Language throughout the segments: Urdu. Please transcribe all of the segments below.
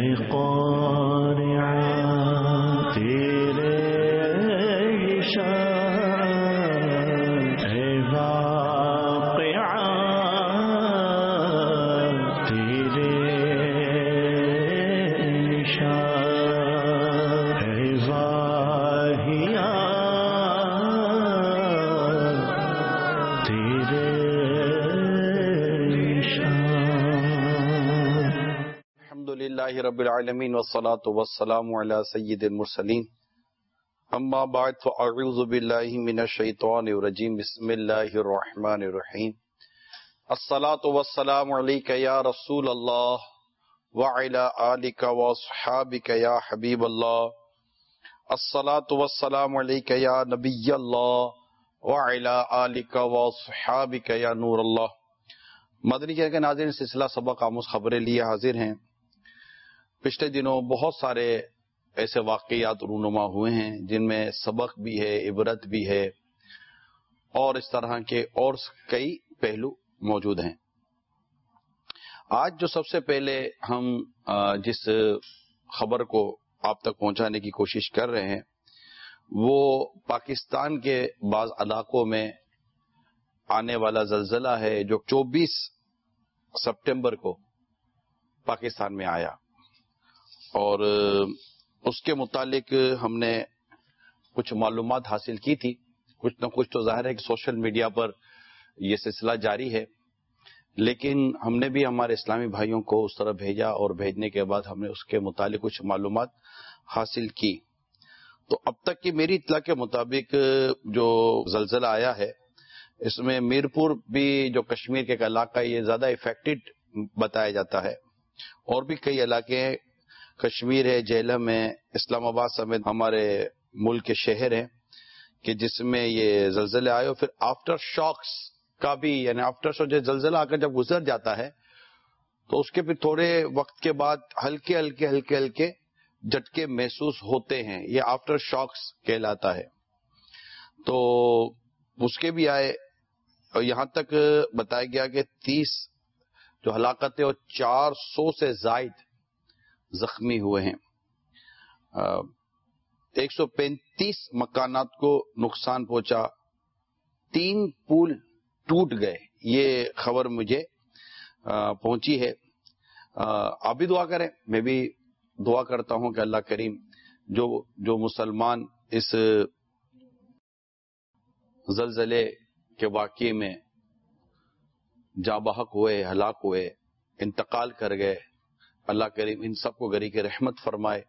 قارعہ تیرے شان، اے واقعہ تیرے شان، اے واہیہ تیرے الحمدللہ رب العالمین والصلاة والسلام علی سید المرسلین، اما بعد فاعوذ باللہ من الشیطان الرجیم، بسم اللہ الرحمن الرحیم۔ الصلاة والسلام علیک یا رسول اللہ وعلی آلک واصحابک یا حبیب اللہ، الصلاة والسلام علیک یا نبی اللہ وعلی آلک واصحابک یا نور اللہ۔ مدنی چینل کے ناظرین، سلسلہ سبق آموز خبریں لیے حاضر ہیں۔ پچھلے دنوں بہت سارے ایسے واقعات رونما ہوئے ہیں جن میں سبق بھی ہے، عبرت بھی ہے، اور اس طرح کے اور کئی پہلو موجود ہیں۔ آج جو سب سے پہلے ہم جس خبر کو آپ تک پہنچانے کی کوشش کر رہے ہیں وہ پاکستان کے بعض علاقوں میں آنے والا زلزلہ ہے جو 24 سپٹمبر کو پاکستان میں آیا، اور اس کے متعلق ہم نے کچھ معلومات حاصل کی تھی۔ کچھ نہ کچھ تو ظاہر ہے کہ سوشل میڈیا پر یہ سلسلہ جاری ہے، لیکن ہم نے بھی ہمارے اسلامی بھائیوں کو اس طرح بھیجا، اور بھیجنے کے بعد ہم نے اس کے متعلق کچھ معلومات حاصل کی۔ تو اب تک کی میری اطلاع کے مطابق جو زلزلہ آیا ہے اس میں میرپور بھی جو کشمیر کے ایک علاقہ ہے یہ زیادہ افیکٹڈ بتایا جاتا ہے، اور بھی کئی علاقے ہیں، کشمیر ہے، جہلم ہے، اسلام آباد سمیت ہمارے ملک کے شہر ہیں کہ جس میں یہ زلزلے آئے، اور پھر آفٹر شاکس کا بھی، یعنی آفٹر شاک جو زلزلہ آ کر جب گزر جاتا ہے تو اس کے پھر تھوڑے وقت کے بعد ہلکے ہلکے جھٹکے محسوس ہوتے ہیں، یہ آفٹر شاکس کہلاتا ہے۔ تو اس کے بھی آئے، اور یہاں تک بتایا گیا کہ 30 جو ہلاکتیں اور 400 سے زائد زخمی ہوئے ہیں۔ 135 مکانات کو نقصان پہنچا، 3 پول ٹوٹ گئے، یہ خبر مجھے پہنچی ہے۔ آپ بھی دعا کریں، میں بھی دعا کرتا ہوں کہ اللہ کریم جو مسلمان اس زلزلے کے واقعے میں جاں بحق ہوئے، ہلاک ہوئے، انتقال کر گئے، اللہ کریم ان سب کو گری کے رحمت فرمائے۔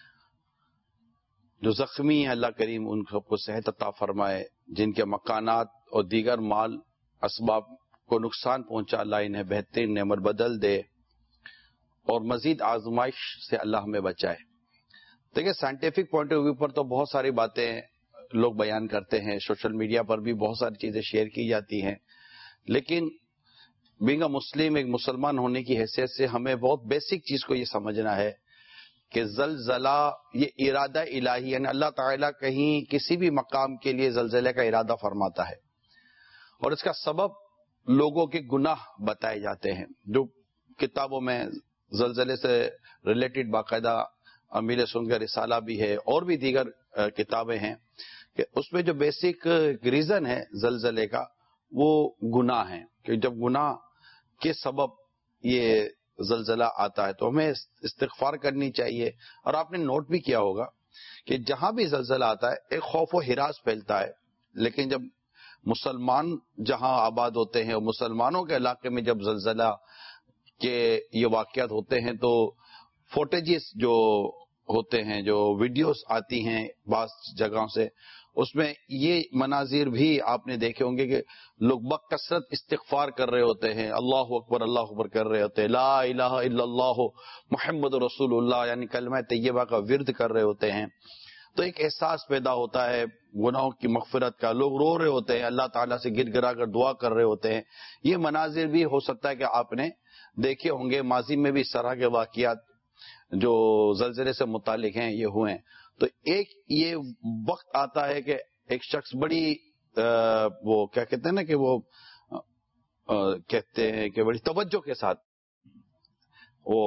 جو زخمی ہیں اللہ کریم ان سب کو صحت عطا فرمائے، جن کے مکانات اور دیگر مال اسباب کو نقصان پہنچا اللہ انہیں بہترین نعمت بدل دے، اور مزید آزمائش سے اللہ ہمیں بچائے۔ دیکھیں، سائنٹیفک پوائنٹ آف ویو پر تو بہت ساری باتیں لوگ بیان کرتے ہیں، سوشل میڈیا پر بھی بہت ساری چیزیں شیئر کی جاتی ہیں، لیکن بینگ اے مسلم، ایک مسلمان ہونے کی حیثیت سے ہمیں بہت بیسک چیز کو یہ سمجھنا ہے کہ زلزلہ یہ ارادہ الہی، یعنی اللہ تعالیٰ کہیں کسی بھی مقام کے لیے زلزلے کا ارادہ فرماتا ہے، اور اس کا سبب لوگوں کے گناہ بتائے جاتے ہیں۔ جو کتابوں میں زلزلے سے ریلیٹڈ باقاعدہ امیر سنت کا رسالہ بھی ہے، اور بھی دیگر کتابیں ہیں، کہ اس میں جو بیسک ریزن ہے زلزلے کا وہ گناہ ہے، کہ جب گناہ کے سبب یہ زلزلہ آتا ہے تو ہمیں استغفار کرنی چاہیے۔ اور آپ نے نوٹ بھی کیا ہوگا کہ جہاں بھی زلزلہ آتا ہے ایک خوف و ہراس پھیلتا ہے، لیکن جب مسلمان جہاں آباد ہوتے ہیں اور مسلمانوں کے علاقے میں جب زلزلہ کے یہ واقعات ہوتے ہیں تو فوٹیجز جو ہوتے ہیں، جو ویڈیوز آتی ہیں بعض جگہوں سے، اس میں یہ مناظر بھی آپ نے دیکھے ہوں گے کہ لوگ بکثرت استغفار کر رہے ہوتے ہیں، اللہ اکبر کر رہے ہوتے ہیں، لا الہ الا اللہ محمد رسول اللہ، یعنی کلمہ طیبہ کا ورد کر رہے ہوتے ہیں۔ تو ایک احساس پیدا ہوتا ہے گناہوں کی مغفرت کا، لوگ رو رہے ہوتے ہیں، اللہ تعالیٰ سے گر گرا کر دعا کر رہے ہوتے ہیں۔ یہ مناظر بھی ہو سکتا ہے کہ آپ نے دیکھے ہوں گے، ماضی میں بھی اس طرح کے واقعات جو زلزلے سے متعلق ہیں یہ ہوئے ہیں۔ تو ایک یہ وقت آتا ہے کہ ایک شخص بڑی وہ کیا کہتے ہیں نا کہ وہ کہتے ہیں کہ بڑی توجہ کے ساتھ وہ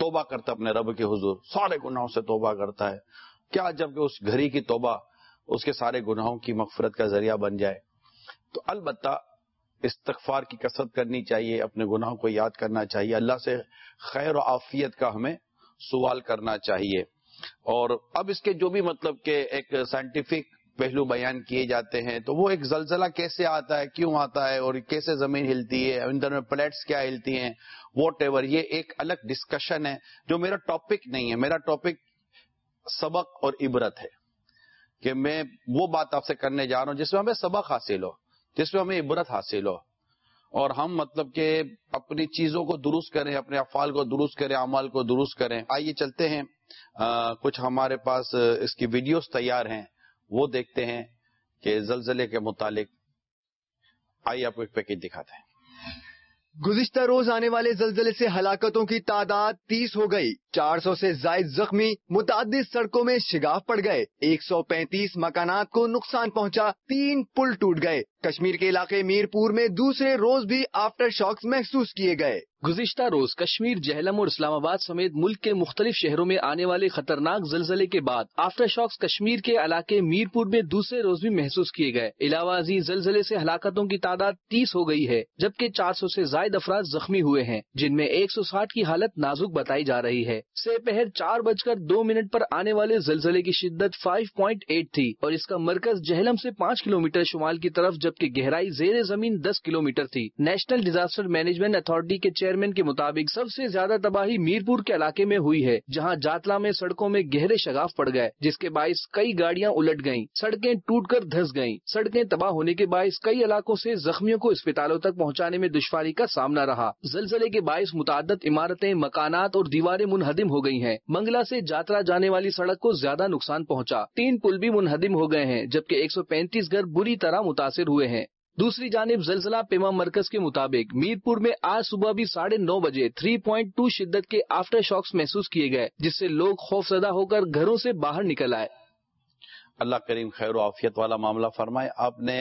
توبہ کرتا ہے اپنے رب کے حضور، سارے گناہوں سے توبہ کرتا ہے، کیا جب کہ اس گھڑی کی توبہ اس کے سارے گناہوں کی مغفرت کا ذریعہ بن جائے۔ تو البتہ استغفار کی کثرت کرنی چاہیے، اپنے گناہوں کو یاد کرنا چاہیے، اللہ سے خیر و عافیت کا ہمیں سوال کرنا چاہیے۔ اور اب اس کے جو بھی مطلب کہ ایک سائنٹیفک پہلو بیان کیے جاتے ہیں، تو وہ ایک زلزلہ کیسے آتا ہے، کیوں آتا ہے، اور کیسے زمین ہلتی ہے، اندر میں پلیٹس کیا ہلتی ہیں، واٹ ایور، یہ ایک الگ ڈسکشن ہے جو میرا ٹاپک نہیں ہے۔ میرا ٹاپک سبق اور عبرت ہے، کہ میں وہ بات آپ سے کرنے جا رہا ہوں جس میں ہمیں سبق حاصل ہو، جس میں ہمیں عبرت حاصل ہو، اور ہم مطلب کہ اپنی چیزوں کو درست کریں، اپنے افعال کو درست کریں، اعمال کو درست کریں۔ آئیے چلتے ہیں، کچھ ہمارے پاس اس کی ویڈیوز تیار ہیں، وہ دیکھتے ہیں کہ زلزلے کے متعلق۔ آئیے آپ کو ایک پیکج دکھاتے ہیں۔ گزشتہ روز آنے والے زلزلے سے ہلاکتوں کی تعداد 30 ہو گئی، 400 سے زائد زخمی، متعدد سڑکوں میں شگاف پڑ گئے، 135 مکانات کو نقصان پہنچا، 3 پل ٹوٹ گئے۔ کشمیر کے علاقے میرپور میں دوسرے روز بھی آفٹر شاکس محسوس کیے گئے۔ گزشتہ روز کشمیر، جہلم اور اسلام آباد سمیت ملک کے مختلف شہروں میں آنے والے خطرناک زلزلے کے بعد آفٹر شاکس کشمیر کے علاقے میرپور میں دوسرے روز بھی محسوس کیے گئے۔ علاوہ ازیں زلزلے سے ہلاکتوں کی تعداد 30 ہو گئی ہے، جبکہ 400 سے زائد افراد زخمی ہوئے ہیں، جن میں 160 کی حالت نازک بتائی جا رہی ہے۔ سے پہر 4:02 پر آنے والے زلزلے کی شدت 5.8 تھی اور اس کا مرکز جہلم سے 5 کلومیٹر شمال کی طرف، جبکہ گہرائی زیر زمین 10 کلومیٹر تھی۔ نیشنل ڈیزاسٹر مینجمنٹ اتھارٹی کے چیئرمین کے مطابق سب سے زیادہ تباہی میرپور کے علاقے میں ہوئی ہے، جہاں جاتلا میں سڑکوں میں گہرے شگاف پڑ گئے، جس کے باعث کئی گاڑیاں الٹ گئیں، سڑکیں ٹوٹ کر دھس گئیں۔ سڑکیں تباہ ہونے کے باعث کئی علاقوں سے زخمیوں کو اسپتالوں تک پہنچانے میں دشواری کا سامنا رہا۔ زلزلے کے باعث متعدد عمارتیں، مکانات اور دیواریں منہدم ہو گئی ہیں۔ منگلا سے جاتلا جانے والی سڑک کو زیادہ نقصان پہنچا، 3 پل بھی منہدم ہو گئے ہیں، جبکہ 135 گھر بری طرح متاثر ہوئے ہیں۔ دوسری جانب زلزلہ پیما مرکز کے مطابق میرپور میں آج صبح بھی 9:30 بجے 3.2 شدت کے آفٹر شاکس محسوس کیے گئے، جس سے لوگ خوفزدہ ہو کر گھروں سے باہر نکل آئے۔ اللہ کریم خیر و عافیت والا معاملہ فرمائے۔ آپ نے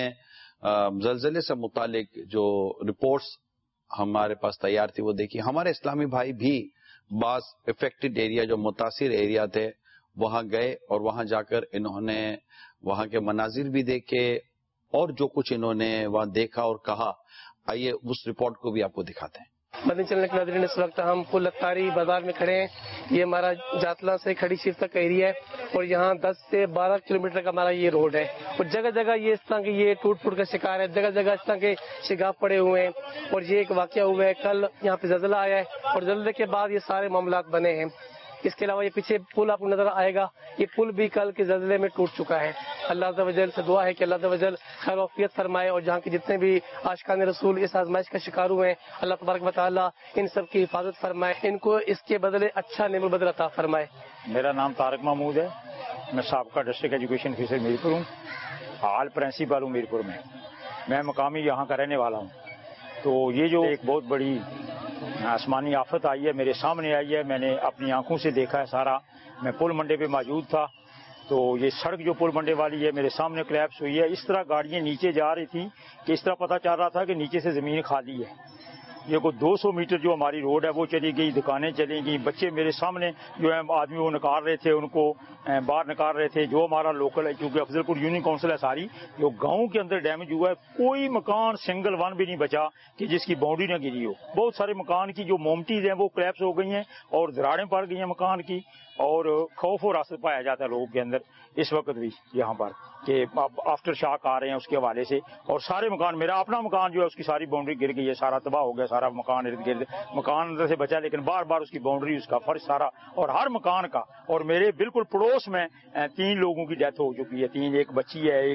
زلزلے سے متعلق جو رپورٹس ہمارے پاس تیار تھی وہ دیکھی۔ ہمارے اسلامی بھائی بھی بعض افیکٹڈ ایریا، جو متاثر ایریا تھے، وہاں گئے اور وہاں جا کر انہوں نے وہاں کے مناظر بھی دیکھے، اور جو کچھ انہوں نے وہاں دیکھا اور کہا، آئیے اس رپورٹ کو بھی آپ کو دکھاتے ہیں۔ مدنی چینل کے ناظرین، اس وقت ہم پل اتاری بازار میں کھڑے ہیں۔ یہ ہمارا جاتلا سے کھڑی شیف تک کا ایریا ہے، اور یہاں 10 سے 12 کلومیٹر کا ہمارا یہ روڈ ہے، اور جگہ جگہ یہ اس طرح کے یہ ٹوٹ پھوٹ کا شکار ہے، جگہ جگہ اس طرح کے شگاف پڑے ہوئے ہیں۔ اور یہ ایک واقعہ ہوا ہے، کل یہاں پہ زلزلہ آیا ہے، اور زلزلے کے بعد یہ سارے معاملات بنے ہیں۔ اس کے علاوہ یہ پیچھے پل آپ کو نظر آئے گا، یہ پل بھی کل کے زلزلے میں ٹوٹ چکا ہے۔ اللہ عز و جل سے دعا ہے کہ اللہ عز و جل خیر و عافیت فرمائے، اور جہاں کے جتنے بھی عاشقان رسول اس آزمائش کا شکار ہوئے ہیں، اللہ تبارک و تعالیٰ ان سب کی حفاظت فرمائے، ان کو اس کے بدلے اچھا نعم البدل عطا فرمائے۔ میرا نام طارق محمود ہے، میں سابقہ ڈسٹرکٹ ایجوکیشن آفیسر میرپور ہوں، حال پرنسپل ہوں میرپور میں مقامی یہاں کا رہنے والا ہوں۔ تو یہ جو ایک بہت بڑی آسمانی آفت آئی ہے، میرے سامنے آئی ہے، میں نے اپنی آنکھوں سے دیکھا ہے سارا۔ میں پل منڈے پہ موجود تھا، تو یہ سڑک جو پل منڈے والی ہے میرے سامنے کلیپس ہوئی ہے۔ اس طرح گاڑیاں نیچے جا رہی تھیں کہ اس طرح پتہ چل رہا تھا کہ نیچے سے زمین خالی ہے۔ یہ کوئی 200 میٹر جو ہماری روڈ ہے وہ چلی گئی، دکانیں چلی گئی، بچے میرے سامنے جو ہے آدمی وہ نکال رہے تھے، ان کو باہر نکال رہے تھے۔ جو ہمارا لوکل ہے، کیونکہ افضل پور یونین کونسل ہے ساری، جو گاؤں کے اندر ڈیمیج ہوا ہے، کوئی مکان سنگل ون بھی نہیں بچا کہ جس کی باؤنڈری نہ گری ہو۔ بہت سارے مکان کی جو مومٹیز ہیں وہ کلیپس ہو گئی ہیں اور دراڑیں پڑ گئی ہیں مکان کی، اور خوف اور اثر پایا جاتا ہے لوگوں کے اندر اس وقت بھی یہاں پر کہ آفٹر شاک آ رہے ہیں اس کے حوالے سے۔ اور سارے مکان، میرا اپنا مکان جو ہے اس کی ساری باؤنڈری گر گئی ہے، سارا تباہ ہو گیا، سارا مکان ارد گرد، مکان اندر سے بچا لیکن بار بار اس کی باؤنڈری، اس کا فرش سارا، اور ہر مکان کا۔ اور میرے بالکل پڑوس میں 3 لوگوں کی ڈیتھ ہو چکی ہے، 3، ایک بچی ہے،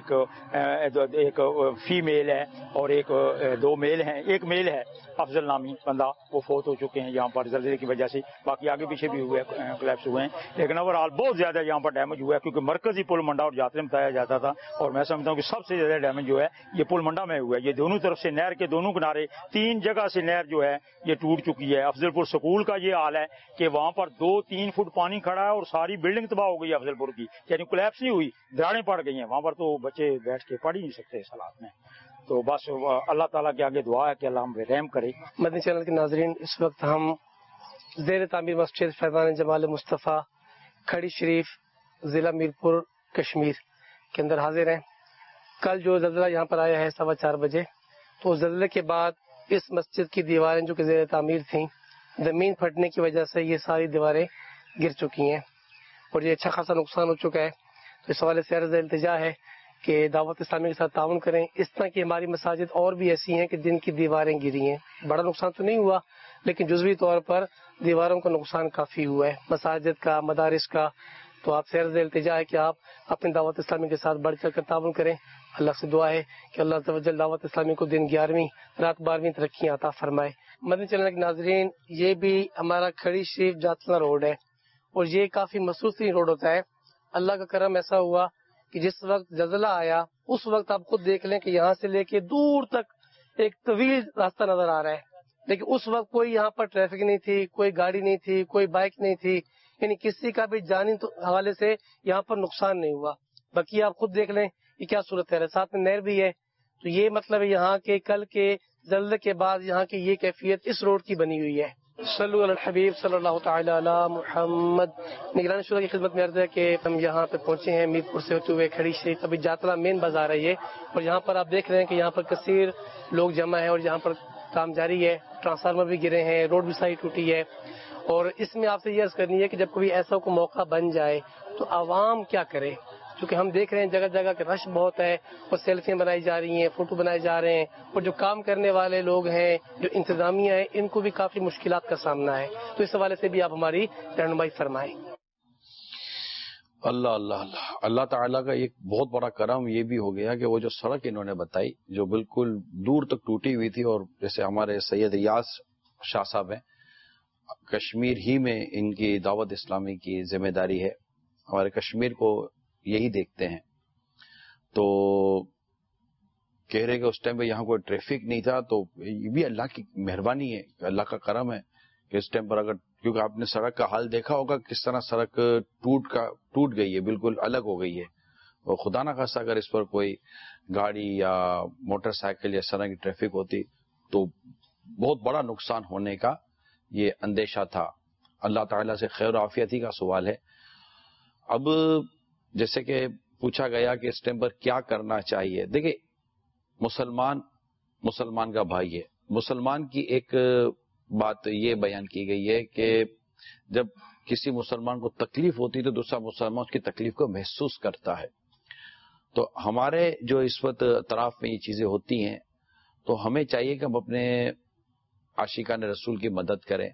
ایک فیمیل ہے، اور 2 میل ہیں۔ ایک میل ہے افضل نامی بندہ، وہ فوت ہو چکے ہیں یہاں پر زلزلے کی وجہ سے، باقی آگے پیچھے بھی ہوئے کلیپس ہوئے ہیں، لیکن اوور آل بہت زیادہ یہاں پر ڈیمیج ہوا ہے، کیونکہ مرکزی پل منڈا اور جاتلے میں بتایا جاتا تھا، اور میں سمجھتا ہوں کہ سب سے زیادہ ڈیمیج جو ہے یہ پل منڈا میں ہوا ہے۔ یہ دونوں طرف سے نہر کے دونوں کنارے 3 جگہ سے نہر جو ہے یہ ٹوٹ چکی ہے۔ افضل پور سکول کا یہ حال ہے کہ وہاں پر 2-3 فٹ پانی کھڑا ہے اور ساری بلڈنگ تباہ ہو گئی ہے افضل پور کی، یعنی کولیپس نہیں ہوئی، دراڑیں پڑ گئی ہیں وہاں پر، تو بچے بیٹھ کے پڑھ ہی نہیں سکتے اس حالات میں۔ تو بس اللہ تعالیٰ کے آگے دعا ہے کہ اللہ ہم پہ رحم کرے۔ مدنی چینل کے ناظرین، اس وقت ہم زیر تعمیر مسجد فیضان جمال مصطفیٰ کھڑی شریف ضلع میرپور کشمیر کے اندر حاضر ہیں. کل جو زلزلہ یہاں پر آیا ہے 4:15 بجے، تو اس زلزلے کے بعد اس مسجد کی دیواریں جو کہ زیر تعمیر تھیں، زمین پھٹنے کی وجہ سے یہ ساری دیواریں گر چکی ہیں اور یہ اچھا خاصا نقصان ہو چکا ہے. تو اس حوالے سے عرض التجا ہے کہ دعوت اسلامی کے ساتھ تعاون کریں. اس طرح کی ہماری مساجد اور بھی ایسی ہیں کہ جن کی دیواریں گری ہیں. بڑا نقصان تو نہیں ہوا لیکن جزوی طور پر دیواروں کا نقصان کافی ہوا ہے، مساجد کا، مدارس کا. تو آپ سے عرض التجا ہے کہ آپ اپنی دعوت اسلامی کے ساتھ بڑھ چڑھ کر تعاون کریں. اللہ سے دعا ہے کہ اللہ عز و جل دعوت اسلامی کو دن 11ویں رات 12ویں ترقی عطا فرمائے. مدنی چینل کے ناظرین، یہ بھی ہمارا کھڑی شریف جاتلا روڈ ہے اور یہ کافی مصروف ترین روڈ ہوتا ہے. اللہ کا کرم ایسا ہوا کہ جس وقت زلزلہ آیا اس وقت آپ خود دیکھ لیں کہ یہاں سے لے کے دور تک ایک طویل راستہ نظر آ رہا ہے، لیکن اس وقت کوئی یہاں پر ٹریفک نہیں تھی، کوئی گاڑی نہیں تھی، کوئی بائک نہیں تھی، یعنی کسی کا بھی جانی حوالے سے یہاں پر نقصان نہیں ہوا. باقی آپ خود دیکھ لیں یہ کیا صورت ہے. ساتھ میں نہر بھی ہے. تو یہ مطلب ہے یہاں کے کل کے زلزلے کے بعد یہاں کی یہ کیفیت اس روڈ کی بنی ہوئی ہے. صلو علی الحبیب صلی اللہ تعالی علی محمد. نگران شورا کی خدمت میں عرض ہے کہ ہم یہاں پہ پہنچے ہیں میرپور سے ہوتے ہوئے کھڑی شریف. ابھی جاتلا مین بازار ہے یہ، اور یہاں پر آپ دیکھ رہے ہیں کہ یہاں پر کثیر لوگ جمع ہیں اور یہاں پر کام جاری ہے. ٹرانسفارمر بھی گرے ہیں، روڈ بھی ساری ٹوٹی ہے. اور اس میں آپ سے یہ عرض کرنی ہے کہ جب کوئی ایسا کوئی موقع بن جائے تو عوام کیا کرے، کیونکہ ہم دیکھ رہے ہیں جگہ جگہ کہ رش بہت ہے اور سیلفیاں بنائی جا رہی ہیں، فوٹو بنائے جا رہے ہیں، اور جو کام کرنے والے لوگ ہیں، جو انتظامیہ ہیں، ان کو بھی کافی مشکلات کا سامنا ہے. تو اس حوالے سے بھی آپ ہماری رہنمائی فرمائیں. اللہ اللہ اللہ اللہ تعالیٰ کا ایک بہت بڑا کرم یہ بھی ہو گیا کہ وہ جو سڑک انہوں نے بتائی جو بالکل دور تک ٹوٹی ہوئی تھی، اور جیسے ہمارے سید ریاض شاہ صاحب ہیں، کشمیر ہی میں ان کی دعوت اسلامی کی ذمہ داری ہے، ہمارے کشمیر کو یہی دیکھتے ہیں. تو کہہ رہے کہ اس ٹائم پہ یہاں کوئی ٹریفک نہیں تھا، تو یہ بھی اللہ کی مہربانی ہے، اللہ کا کرم ہے کہ اس ٹائم پر اگر، کیونکہ آپ نے سڑک کا حال دیکھا ہوگا کس طرح سڑک ٹوٹ گئی ہے، بالکل الگ ہو گئی ہے. اور خدا نہ خاصا اگر اس پر کوئی گاڑی یا موٹر سائیکل یا اس طرح کی ٹریفک ہوتی تو بہت بڑا نقصان ہونے کا یہ اندیشہ تھا. اللہ تعالیٰ سے خیر و عافیت ہی کا سوال ہے. اب جیسے کہ پوچھا گیا کہ اس ٹائم پر کیا کرنا چاہیے، دیکھیں مسلمان کا بھائی ہے. مسلمان کی ایک بات یہ بیان کی گئی ہے کہ جب کسی مسلمان کو تکلیف ہوتی تو دوسرا مسلمان اس کی تکلیف کو محسوس کرتا ہے. تو ہمارے جو اس وقت اطراف میں یہ چیزیں ہوتی ہیں تو ہمیں چاہیے کہ ہم اپنے عاشقان رسول کی مدد کریں،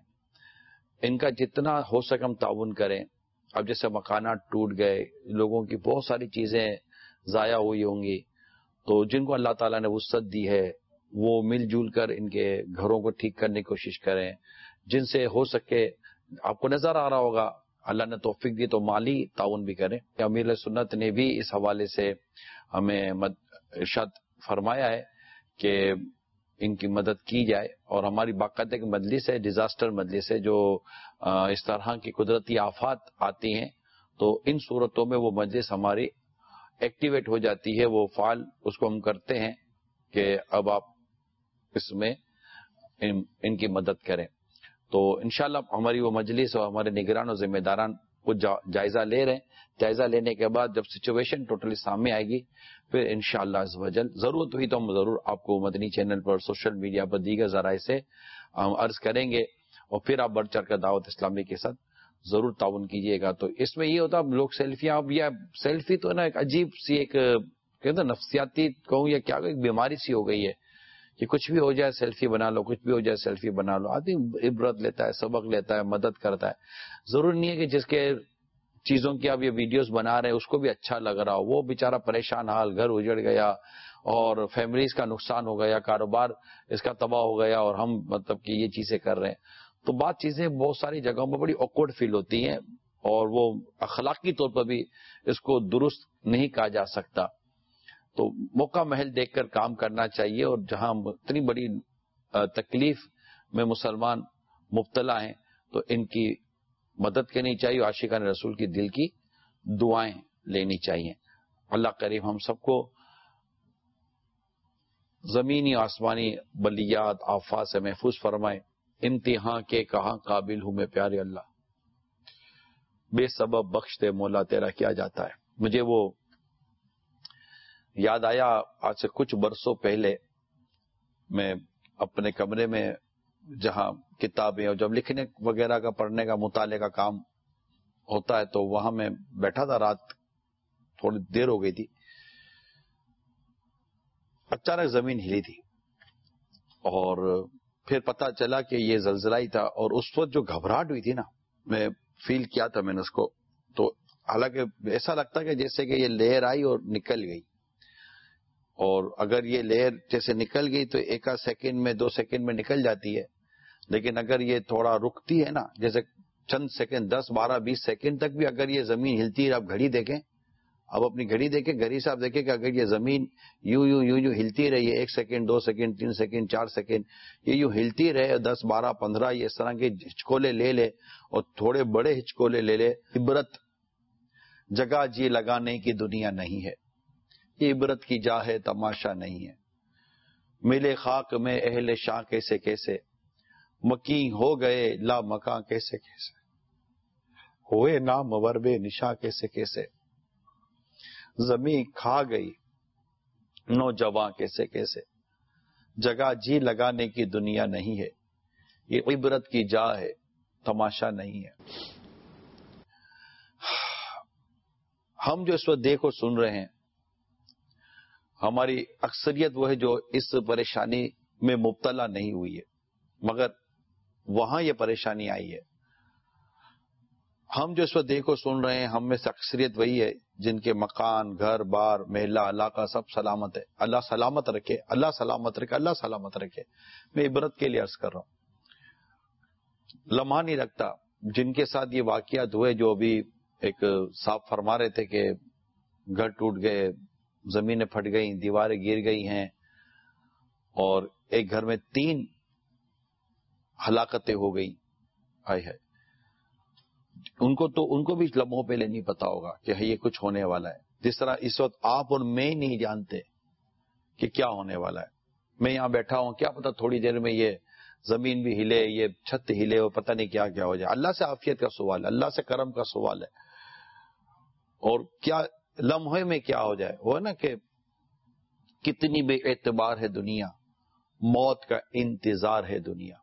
ان کا جتنا ہو سکے ہم تعاون کریں. اب جیسے مکانات ٹوٹ گئے، لوگوں کی بہت ساری چیزیں ضائع ہوئی ہوں گی، تو جن کو اللہ تعالیٰ نے وسعت دی ہے وہ مل جل کر ان کے گھروں کو ٹھیک کرنے کی کوشش کریں. جن سے ہو سکے، آپ کو نظر آ رہا ہوگا اللہ نے توفیق دی تو مالی تعاون بھی کریں. امیر سنت نے بھی اس حوالے سے ہمیں ارشاد فرمایا ہے کہ ان کی مدد کی جائے، اور ہماری باقاعدہ ایک مجلس ہے، ڈیزاسٹر مجلس ہے، جو اس طرح کی قدرتی آفات آتی ہیں تو ان صورتوں میں وہ مجلس ہماری ایکٹیویٹ ہو جاتی ہے، وہ فعال اس کو ہم کرتے ہیں کہ اب آپ اس میں ان کی مدد کریں. تو انشاءاللہ ہماری وہ مجلس اور ہمارے نگران اور ذمہ داران کو جائزہ لے رہے ہیں. جائزہ لینے کے بعد جب سچویشن ٹوٹلی سامنے آئے گی پھر انشاءاللہ عز و جل ضرورت ہوئی تو ہم ضرور آپ کو مدنی چینل پر، سوشل میڈیا پر، دیگر ذرائع سے ہم عرض کریں گے، اور پھر آپ بڑھ چڑھ کر دعوت اسلامی کے ساتھ ضرور تعاون کیجیے گا. تو اس میں یہ ہوتا ہے لوگ سیلفیاں، اب یہ سیلفی تو نا ایک عجیب سی ایک کہتے نفسیاتی کہوں یا کیا ایک بیماری سی ہو گئی ہے کہ کچھ بھی ہو جائے سیلفی بنا لو، کچھ بھی ہو جائے سیلفی بنا لو. آدمی عبرت لیتا ہے، سبق لیتا ہے، مدد کرتا ہے. ضرور نہیں ہے کہ جس کے چیزوں کی آپ یہ ویڈیوز بنا رہے ہیں اس کو بھی اچھا لگ رہا ہو، وہ بیچارہ پریشان حال، گھر اجڑ گیا اور فیملیز کا نقصان ہو گیا، کاروبار اس کا تباہ ہو گیا، اور ہم مطلب کہ یہ چیزیں کر رہے ہیں. تو بات چیزیں بہت ساری جگہوں میں بڑی آکورڈ فیل ہوتی ہیں، اور وہ اخلاقی طور پر بھی اس کو درست نہیں کہا جا سکتا. تو موقع محل دیکھ کر کام کرنا چاہیے، اور جہاں اتنی بڑی تکلیف میں مسلمان مبتلا ہیں تو ان کی مدد کرنی چاہیے، عاشقان رسول کی دل کی دعائیں لینی چاہیے. اللہ کریم ہم سب کو زمینی آسمانی بلیات آفات سے محفوظ فرمائے، امتحان کے کہاں قابل ہوں میں پیارے اللہ، بے سبب بخش دے مولا تیرا کیا جاتا ہے. مجھے وہ یاد آیا آج سے کچھ برسوں پہلے میں اپنے کمرے میں جہاں کتابیں اور جب لکھنے وغیرہ کا پڑھنے کا مطالعے کا کام ہوتا ہے تو وہاں میں بیٹھا تھا، رات تھوڑی دیر ہو گئی تھی، اچانک زمین ہلی تھی اور پھر پتا چلا کہ یہ زلزلہ ہی تھا. اور اس وقت جو گھبراہٹ ہوئی تھی نا، میں فیل کیا تھا میں نے اس کو، تو حالانکہ ایسا لگتا کہ جیسے کہ یہ لہر آئی اور نکل گئی، اور اگر یہ لہر جیسے نکل گئی تو ایک آدھ سیکنڈ میں 2 سیکنڈ میں نکل جاتی ہے، لیکن اگر یہ تھوڑا رکتی ہے نا، جیسے چند سیکنڈ 10 12 20 سیکنڈ تک بھی اگر یہ زمین ہلتی ہے، آپ گھڑی دیکھیں، اب اپنی گھڑی دیکھیں، گھڑی سے آپ دیکھیں کہ اگر یہ زمین یوں یوں یوں یوں ہلتی رہی ہے 1 سیکنڈ 2 سیکنڈ 3 سیکنڈ 4 سیکنڈ، یہ یوں ہلتی رہے 10 12 15 یہ اس طرح کے ہچکولے لے لے اور تھوڑے بڑے ہچکولے لے لے، عبرت جگہ جی لگانے کی دنیا نہیں ہے، یہ عبرت کی جا ہے تماشا نہیں ہے. ملے خاک میں اہل شاہ کیسے کیسے، مکین ہو گئے لا مکاں کیسے کیسے، ہوئے نامور بے نشاں کیسے کیسے، زمین کھا گئی نوجوان کیسے کیسے، جگہ جی لگانے کی دنیا نہیں ہے، یہ عبرت کی جا ہے تماشا نہیں ہے. ہم جو اس وقت دیکھ اور سن رہے ہیں، ہماری اکثریت وہ ہے جو اس پریشانی میں مبتلا نہیں ہوئی ہے، مگر وہاں یہ پریشانی آئی ہے. ہم جو اس وقت دیکھ اور سن رہے ہیں، ہم میں سے اکثریت وہی ہے جن کے مکان گھر بار محلہ علاقہ سب سلامت ہے. اللہ سلامت رکھے، اللہ سلامت رکھے، اللہ سلامت رکھے. میں عبرت کے لیے عرض کر رہا ہوں، لمحہ نہیں رکھتا جن کے ساتھ یہ واقعات ہوئے، جو ابھی ایک صاحب فرما رہے تھے کہ گھر ٹوٹ گئے، زمینیں پھٹ گئیں، دیواریں گر گئی ہیں، اور ایک گھر میں 3 ہلاکتیں ہو گئی. آئے ہے ان کو بھی لمحوں پہلے نہیں پتا ہوگا کہ یہ کچھ ہونے والا ہے. جس طرح اس وقت آپ اور میں نہیں جانتے کہ کیا ہونے والا ہے. میں یہاں بیٹھا ہوں، کیا پتا تھوڑی دیر میں یہ زمین بھی ہلے، یہ چھت ہلے، اور پتہ نہیں کیا کیا ہو جائے. اللہ سے عافیت کا سوال ہے، اللہ سے کرم کا سوال ہے، اور کیا لمحے میں کیا ہو جائے. وہ ہے نا کہ کتنی بے اعتبار ہے دنیا، موت کا انتظار ہے دنیا.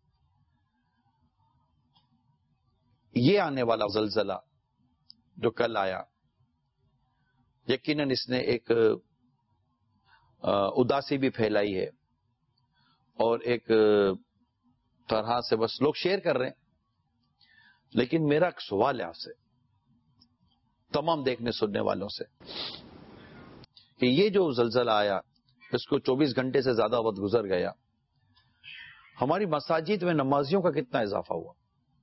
یہ آنے والا زلزلہ جو کل آیا، یقیناً اس نے ایک اداسی بھی پھیلائی ہے، اور ایک طرح سے بس لوگ شیئر کر رہے ہیں. لیکن میرا ایک سوال ہے آپ سے، تمام دیکھنے سننے والوں سے، کہ یہ جو زلزلہ آیا، اس کو 24 گھنٹے سے زیادہ وقت گزر گیا، ہماری مساجد میں نمازیوں کا کتنا اضافہ ہوا؟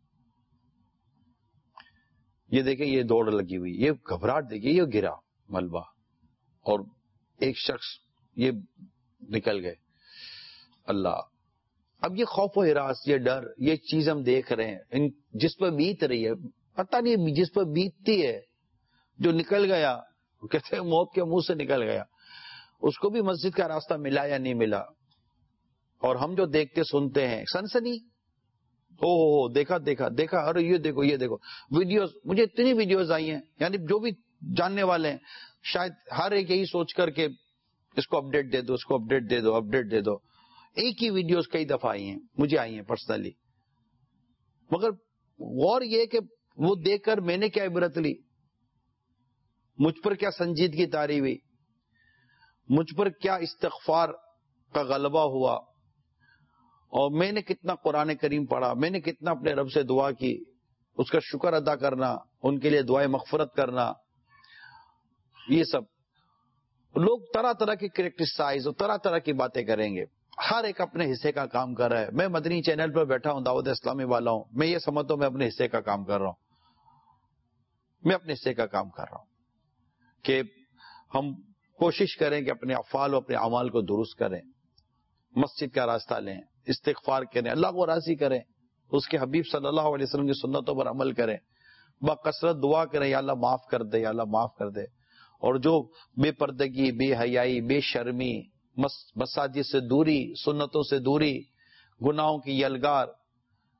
یہ دیکھیں، یہ دوڑ لگی ہوئی، یہ گھبراہٹ دیکھیے، یہ گرا ملبہ، اور ایک شخص یہ نکل گئے. اللہ، اب یہ خوف و ہراس، یہ ڈر، یہ چیز ہم دیکھ رہے ہیں، جس پر بیت رہی ہے، پتہ نہیں جس پر بیتتی ہے، جو نکل گیا، کہتے ہیں موت کے منہ سے نکل گیا، اس کو بھی مسجد کا راستہ ملا یا نہیں ملا. اور ہم جو دیکھتے سنتے ہیں، سنسنی، ہو دیکھا دیکھا دیکھا، ارے یہ دیکھو یہ دیکھو، ویڈیوز، مجھے اتنی ویڈیوز آئی ہیں، یعنی جو بھی جاننے والے ہیں شاید ہر ایک یہی سوچ کر کے اس کو اپڈیٹ دے دو، اس کو اپڈیٹ دے دو، اپڈیٹ دے دو. ایک ہی ویڈیوز کئی دفعہ آئی ہیں، مجھے آئی ہیں پرسنلی. مگر غور یہ کہ وہ دیکھ کر میں نے کیا عبرت لی، مجھ پر کیا سنجیدگی طاری ہوئی، مجھ پر کیا استغفار کا غلبہ ہوا، اور میں نے کتنا قرآن کریم پڑھا، میں نے کتنا اپنے رب سے دعا کی، اس کا شکر ادا کرنا، ان کے لیے دعائیں مغفرت کرنا. یہ سب لوگ طرح طرح کی کریٹیسائز اور طرح طرح کی باتیں کریں گے، ہر ایک اپنے حصے کا کام کر رہا ہے. میں مدنی چینل پر بیٹھا ہوں، دعوت اسلامی والا ہوں، میں یہ سمجھتا ہوں میں اپنے حصے کا کام کر رہا ہوں، میں اپنے حصے کا کام کر رہا ہوں کہ ہم کوشش کریں کہ اپنے افعال اور اپنے اعمال کو درست کریں، مسجد کا راستہ لیں، استغفار کریں، اللہ کو راضی کریں، اس کے حبیب صلی اللہ علیہ وسلم کی سنتوں پر عمل کریں، بکثرت دعا کریں، یا اللہ معاف کر دے، یا اللہ معاف کر دے. اور جو بے پردگی، بے حیائی، بے شرمی، مساجد سے دوری، سنتوں سے دوری، گناہوں کی یلغار،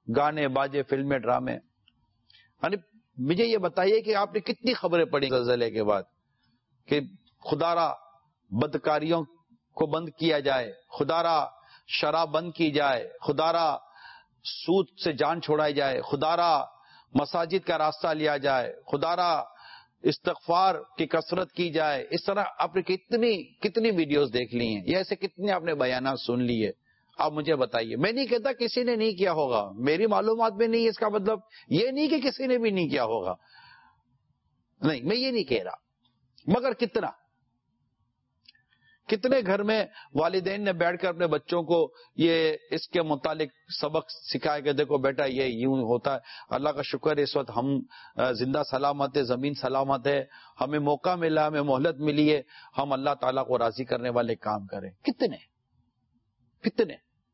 گانے باجے فلمیں ڈرامے. یعنی مجھے یہ بتائیے کہ آپ نے کتنی خبریں پڑھی زلزلے کے بعد کہ خدا را بدکاریوں کو بند کیا جائے, خدا را شراب بند کی جائے, خدا را سود سے جان چھوڑائی جائے, خدا را مساجد کا راستہ لیا جائے, خدا را استغفار کی کثرت کی جائے. اس طرح آپ نے کتنی ویڈیوز دیکھ لی ہیں, یہ ایسے کتنے آپ نے بیانات سن لیے. آپ مجھے بتائیے. میں نہیں کہتا کسی نے نہیں کیا ہوگا, میری معلومات میں نہیں, اس کا مطلب یہ نہیں کہ کسی نے بھی نہیں کیا ہوگا, نہیں, میں یہ نہیں کہہ رہا. مگر کتنے گھر میں والدین نے بیٹھ کر اپنے بچوں کو یہ اس کے متعلق سبق سکھایا کہ دیکھو بیٹا یہ یوں ہوتا ہے, اللہ کا شکر ہے اس وقت ہم زندہ سلامت ہے, زمین سلامت ہے, ہمیں موقع ملا, ہمیں مہلت ملی ہے, ہم اللہ تعالیٰ کو راضی کرنے والے کام کریں. کتنے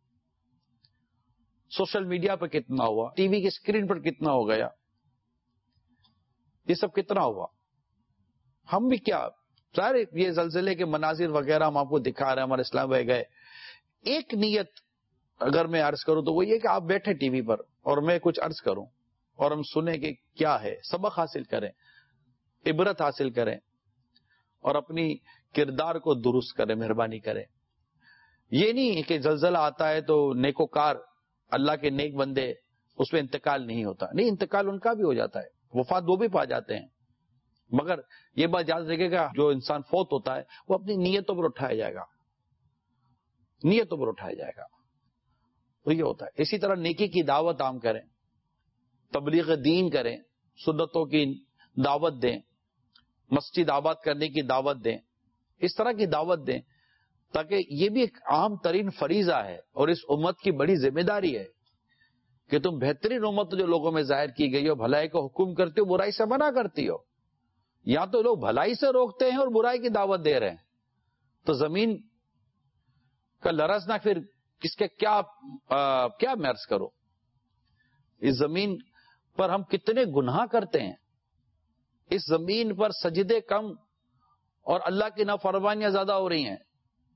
سوشل میڈیا پہ کتنا ہوا, ٹی وی کی اسکرین پر کتنا ہو گیا, یہ سب کتنا ہوا. ہم بھی کیا سارے یہ زلزلے کے مناظر وغیرہ ہم آپ کو دکھا رہے ہیں, ہمارے اسلام بھائی گئے. ایک نیت اگر میں عرض کروں تو وہ یہ کہ آپ بیٹھے ٹی وی پر اور میں کچھ عرض کروں اور ہم سنیں کہ کیا ہے, سبق حاصل کریں, عبرت حاصل کریں اور اپنی کردار کو درست کریں, مہربانی کریں. یہ نہیں کہ زلزلہ آتا ہے تو نیکوکار اللہ کے نیک بندے اس میں انتقال نہیں ہوتا, نہیں, انتقال ان کا بھی ہو جاتا ہے, وفات وہ بھی پا جاتے ہیں. مگر یہ بات یاد رکھے گا جو انسان فوت ہوتا ہے وہ اپنی نیتوں پر اٹھایا جائے گا, نیتوں پر اٹھایا جائے گا. تو یہ ہوتا ہے. اسی طرح نیکی کی دعوت عام کریں, تبلیغ دین کریں, سنتوں کی دعوت دیں, مسجد آباد کرنے کی دعوت دیں, اس طرح کی دعوت دیں تاکہ یہ بھی ایک عام ترین فریضہ ہے اور اس امت کی بڑی ذمہ داری ہے کہ تم بہترین امت جو لوگوں میں ظاہر کی گئی ہو, بھلائی کو حکم کرتی ہو, برائی سے منع کرتی ہو. یا تو لوگ بھلائی سے روکتے ہیں اور برائی کی دعوت دے رہے ہیں, تو زمین کا لرزنا پھر کس کے کیا میں عرض کرو. اس زمین پر ہم کتنے گناہ کرتے ہیں, اس زمین پر سجدے کم اور اللہ کی نافرمانیاں زیادہ ہو رہی ہیں.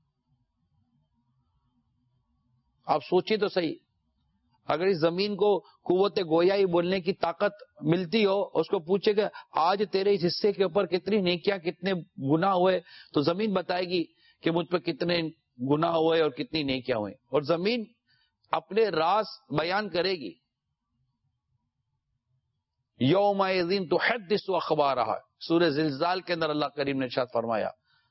آپ سوچیے تو صحیح, اگر اس زمین کو قوت گویائی بولنے کی طاقت ملتی ہو, اس کو پوچھے کہ آج تیرے اس حصے کے اوپر کتنی نیکیاں کتنے گناہ ہوئے, تو زمین بتائے گی کہ مجھ پہ کتنے گناہ ہوئے اور کتنی نیکیاں ہوئے, اور زمین اپنے راز بیان کرے گی. یومئذ تحدث اخبارہا, سورہ زلزال کے اندر اللہ کریم نے ارشاد فرمایا,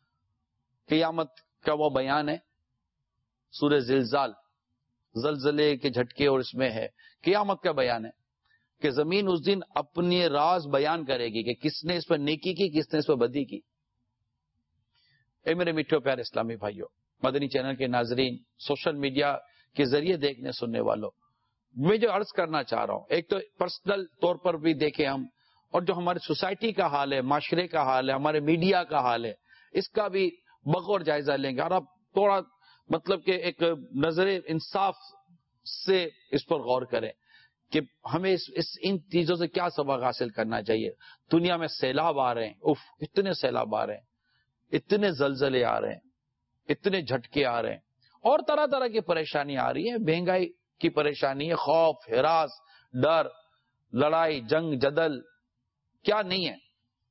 قیامت کا وہ بیان ہے. سورہ زلزال زلزلے کے جھٹکے اور اس میں ہے قیامت کا بیان ہے کہ زمین اس دن اپنے راز بیان کرے گی کہ کس نے اس پر نیکی کی, کس نے اس پر بدی کی. اے میرے میٹھے پیارے اسلامی بھائیوں, مدنی چینل کے ناظرین, سوشل میڈیا کے ذریعے دیکھنے سننے والوں, میں جو عرض کرنا چاہ رہا ہوں, ایک تو پرسنل طور پر بھی دیکھیں ہم, اور جو ہماری سوسائٹی کا حال ہے, معاشرے کا حال ہے, ہمارے میڈیا کا حال ہے, اس کا بھی بغور جائزہ لیں گے. اور آپ تھوڑا مطلب کہ ایک نظر انصاف سے اس پر غور کریں کہ ہمیں ان چیزوں سے کیا سبق حاصل کرنا چاہیے. دنیا میں سیلاب آ رہے ہیں, اتنے سیلاب آ رہے ہیں, اتنے زلزلے آ رہے ہیں, اتنے جھٹکے آ رہے ہیں, اور طرح طرح کی پریشانیاں آ رہی ہیں. مہنگائی کی پریشانی ہے, خوف, ہراس, ڈر, لڑائی, جنگ, جدل, کیا نہیں ہے.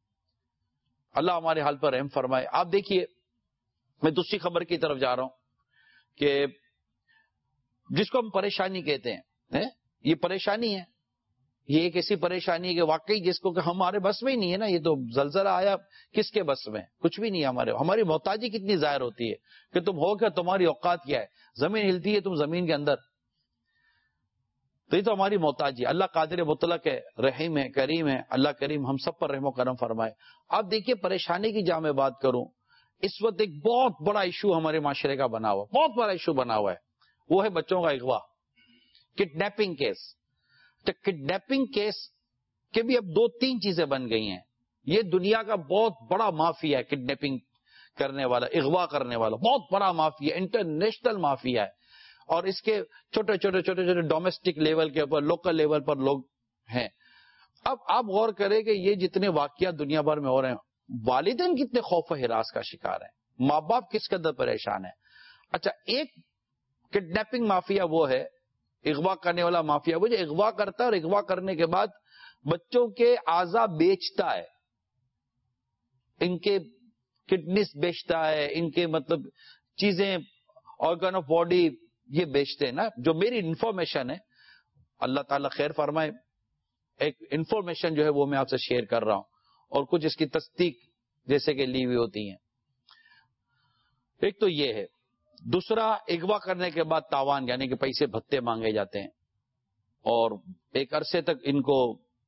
اللہ ہمارے حال پر رحم فرمائے. آپ دیکھیے, میں دوسری خبر کی طرف جا رہا ہوں کہ جس کو ہم پریشانی کہتے ہیں, یہ پریشانی ہے, یہ ایک ایسی پریشانی ہے کہ واقعی جس کو کہ ہمارے بس میں ہی نہیں ہے نا. یہ تو زلزلہ آیا, کس کے بس میں, کچھ بھی نہیں ہے. ہماری محتاجی کتنی ظاہر ہوتی ہے کہ تم ہو کیا, تمہاری اوقات کیا ہے. زمین ہلتی ہے, تم زمین کے اندر, تو یہ تو ہماری محتاجی. اللہ قادر مطلق ہے, رحیم ہے, کریم ہے. اللہ کریم ہم سب پر رحم و کرم فرمائے. آپ دیکھیے, پریشانی کی جہاں میں بات کروں, اس وقت ایک بہت بڑا ایشو ہمارے معاشرے کا بنا ہوا, بہت بڑا ایشو بنا ہوا ہے, وہ ہے بچوں کا اغوا, کڈنیپنگ کیس. تو کڈنیپنگ کیس کے بھی اب 2-3 چیزیں بن گئی ہیں. یہ دنیا کا بہت بڑا مافیا ہے, کڈنیپنگ کرنے والا, اغوا کرنے والا, بہت بڑا مافیا, انٹرنیشنل مافیا ہے. اور اس کے چھوٹے ڈومیسٹک لیول کے اوپر, لوکل لیول پر لوگ ہیں. اب آپ غور کریں کہ یہ جتنے واقعات دنیا بھر میں ہو رہے ہیں, والدین کتنے خوف و ہراس کا شکار ہیں, ماں باپ کس قدر پریشان ہیں. اچھا, ایک کڈنیپنگ مافیا وہ ہے اغوا کرنے والا مافیا وہ جو اغوا کرتا ہے اور اغوا کرنے کے بعد بچوں کے اعضا بیچتا ہے، ان کے کڈنیز بیچتا ہے، ان کے مطلب چیزیں آرگن آف باڈی یہ بیچتے ہیں نا. جو میری انفارمیشن ہے، اللہ تعالیٰ خیر فرمائے، ایک انفارمیشن جو ہے وہ میں آپ سے شیئر کر رہا ہوں، اور کچھ اس کی تصدیق جیسے کہ لی ہوئی ہوتی ہیں. ایک تو یہ ہے. دوسرا، اغوا کرنے کے بعد تاوان یعنی کہ پیسے بھتے مانگے جاتے ہیں، اور ایک عرصے تک ان کو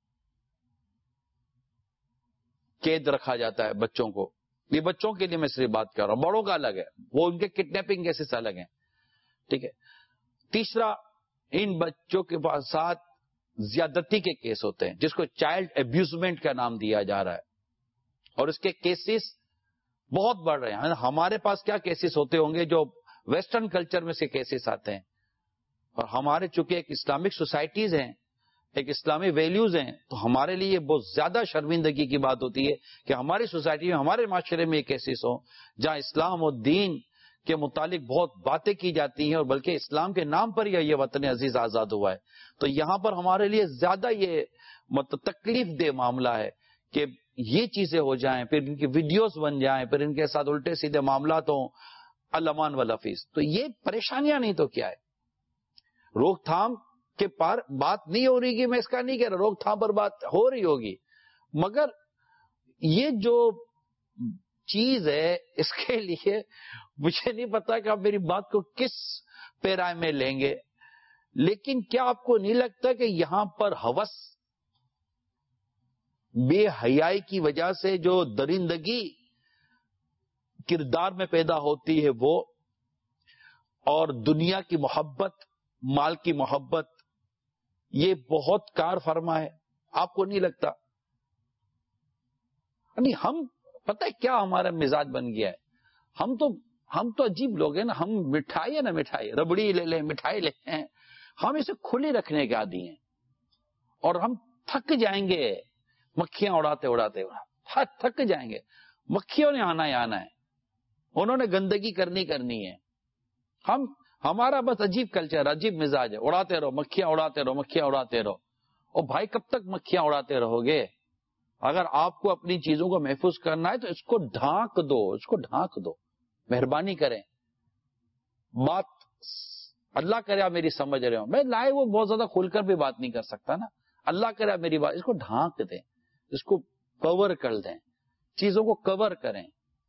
قید رکھا جاتا ہے بچوں کو. یہ بچوں کے لیے میں صرف بات کر رہا ہوں، بڑوں کا الگ ہے، وہ ان کے کڈنیپنگ کیسز الگ ہیں. ٹھیک ہے. تیسرا، ان بچوں کے ساتھ زیادتی کے کیس ہوتے ہیں جس کو چائلڈ ابیوزمنٹ کا نام دیا جا رہا ہے، اور اس کے کیسز بہت بڑھ رہے ہیں. ہمارے پاس کیا کیسز ہوتے ہوں گے جو ویسٹرن کلچر میں سے کیسز آتے ہیں، اور ہمارے چونکہ ایک اسلامک سوسائٹیز ہیں، ایک اسلامی ویلیوز ہیں، تو ہمارے لیے بہت زیادہ شرمندگی کی بات ہوتی ہے کہ ہماری سوسائٹی میں، ہمارے معاشرے میں یہ کیسز ہوں جہاں اسلام اور دین کے متعلق بہت باتیں کی جاتی ہیں، اور بلکہ اسلام کے نام پر یہ وطن عزیز آزاد ہوا ہے. تو یہاں پر ہمارے لیے زیادہ یہ تکلیف دہ معاملہ ہے کہ یہ چیزیں ہو جائیں، پھر ان کی ویڈیوز بن جائیں، پھر ان کے ساتھ الٹے سیدھے معاملات ہوں، الامان والافیس. تو یہ پریشانیاں نہیں تو کیا ہے. روک تھام کے پار بات نہیں ہو رہی، کہ میں اس کا نہیں کہہ رہا، روک تھام پر بات ہو رہی ہوگی، مگر یہ جو چیز ہے اس کے لیے مجھے نہیں پتا کہ آپ میری بات کو کس پیرائے میں لیں گے. لیکن کیا آپ کو نہیں لگتا کہ یہاں پر ہوس، بے حیائی کی وجہ سے جو درندگی کردار میں پیدا ہوتی ہے وہ، اور دنیا کی محبت، مال کی محبت، یہ بہت کار فرما ہے؟ آپ کو نہیں لگتا؟ نہیں، ہم پتہ ہے کیا ہمارا مزاج بن گیا ہے. ہم تو عجیب لوگ ہیں نا. ہم مٹھائی ہے نا، مٹھائی ربڑی لے لیں، مٹھائی لے لیں، ہم اسے کھلی رکھنے کے عادی ہیں، اور ہم تھک جائیں گے مکھیاں اڑاتے اڑاتے، تھک جائیں گے. مکھیوں نے آنا ہی آنا ہے، انہوں نے گندگی کرنی ہے. ہمارا بس عجیب کلچر، عجیب مزاج ہے، اڑاتے رہو مکھیاں، اڑاتے رہو مکھیاں، اڑاتے رہو. اور بھائی کب تک مکھیاں اڑاتے رہو گے؟ اگر آپ کو اپنی چیزوں کو محفوظ کرنا ہے تو اس کو ڈھانک دو، اس کو ڈھانک دو، مہربانی کریں. بات اللہ کرے آپ میری سمجھ رہے ہو، میں لائے وہ بہت زیادہ کھل کر بھی بات نہیں کر سکتا نا. اللہ کرے آپ میری بات، اس کو ڈھانک دیں، اس کو کور کر دیں، چیزوں کو کور کریں.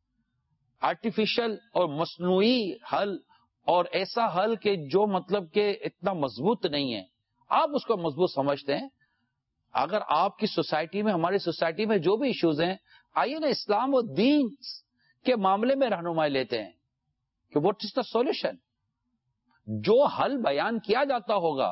آرٹیفیشل اور مصنوعی حل، اور ایسا حل کہ جو مطلب کہ اتنا مضبوط نہیں ہے، آپ اس کو مضبوط سمجھتے ہیں. اگر آپ کی سوسائٹی میں، ہماری سوسائٹی میں جو بھی ایشوز ہیں، آئیے نا اسلام و دین کے معاملے میں رہنمائی لیتے ہیں کہ واٹ از دا سولوشن. جو حل بیان کیا جاتا ہوگا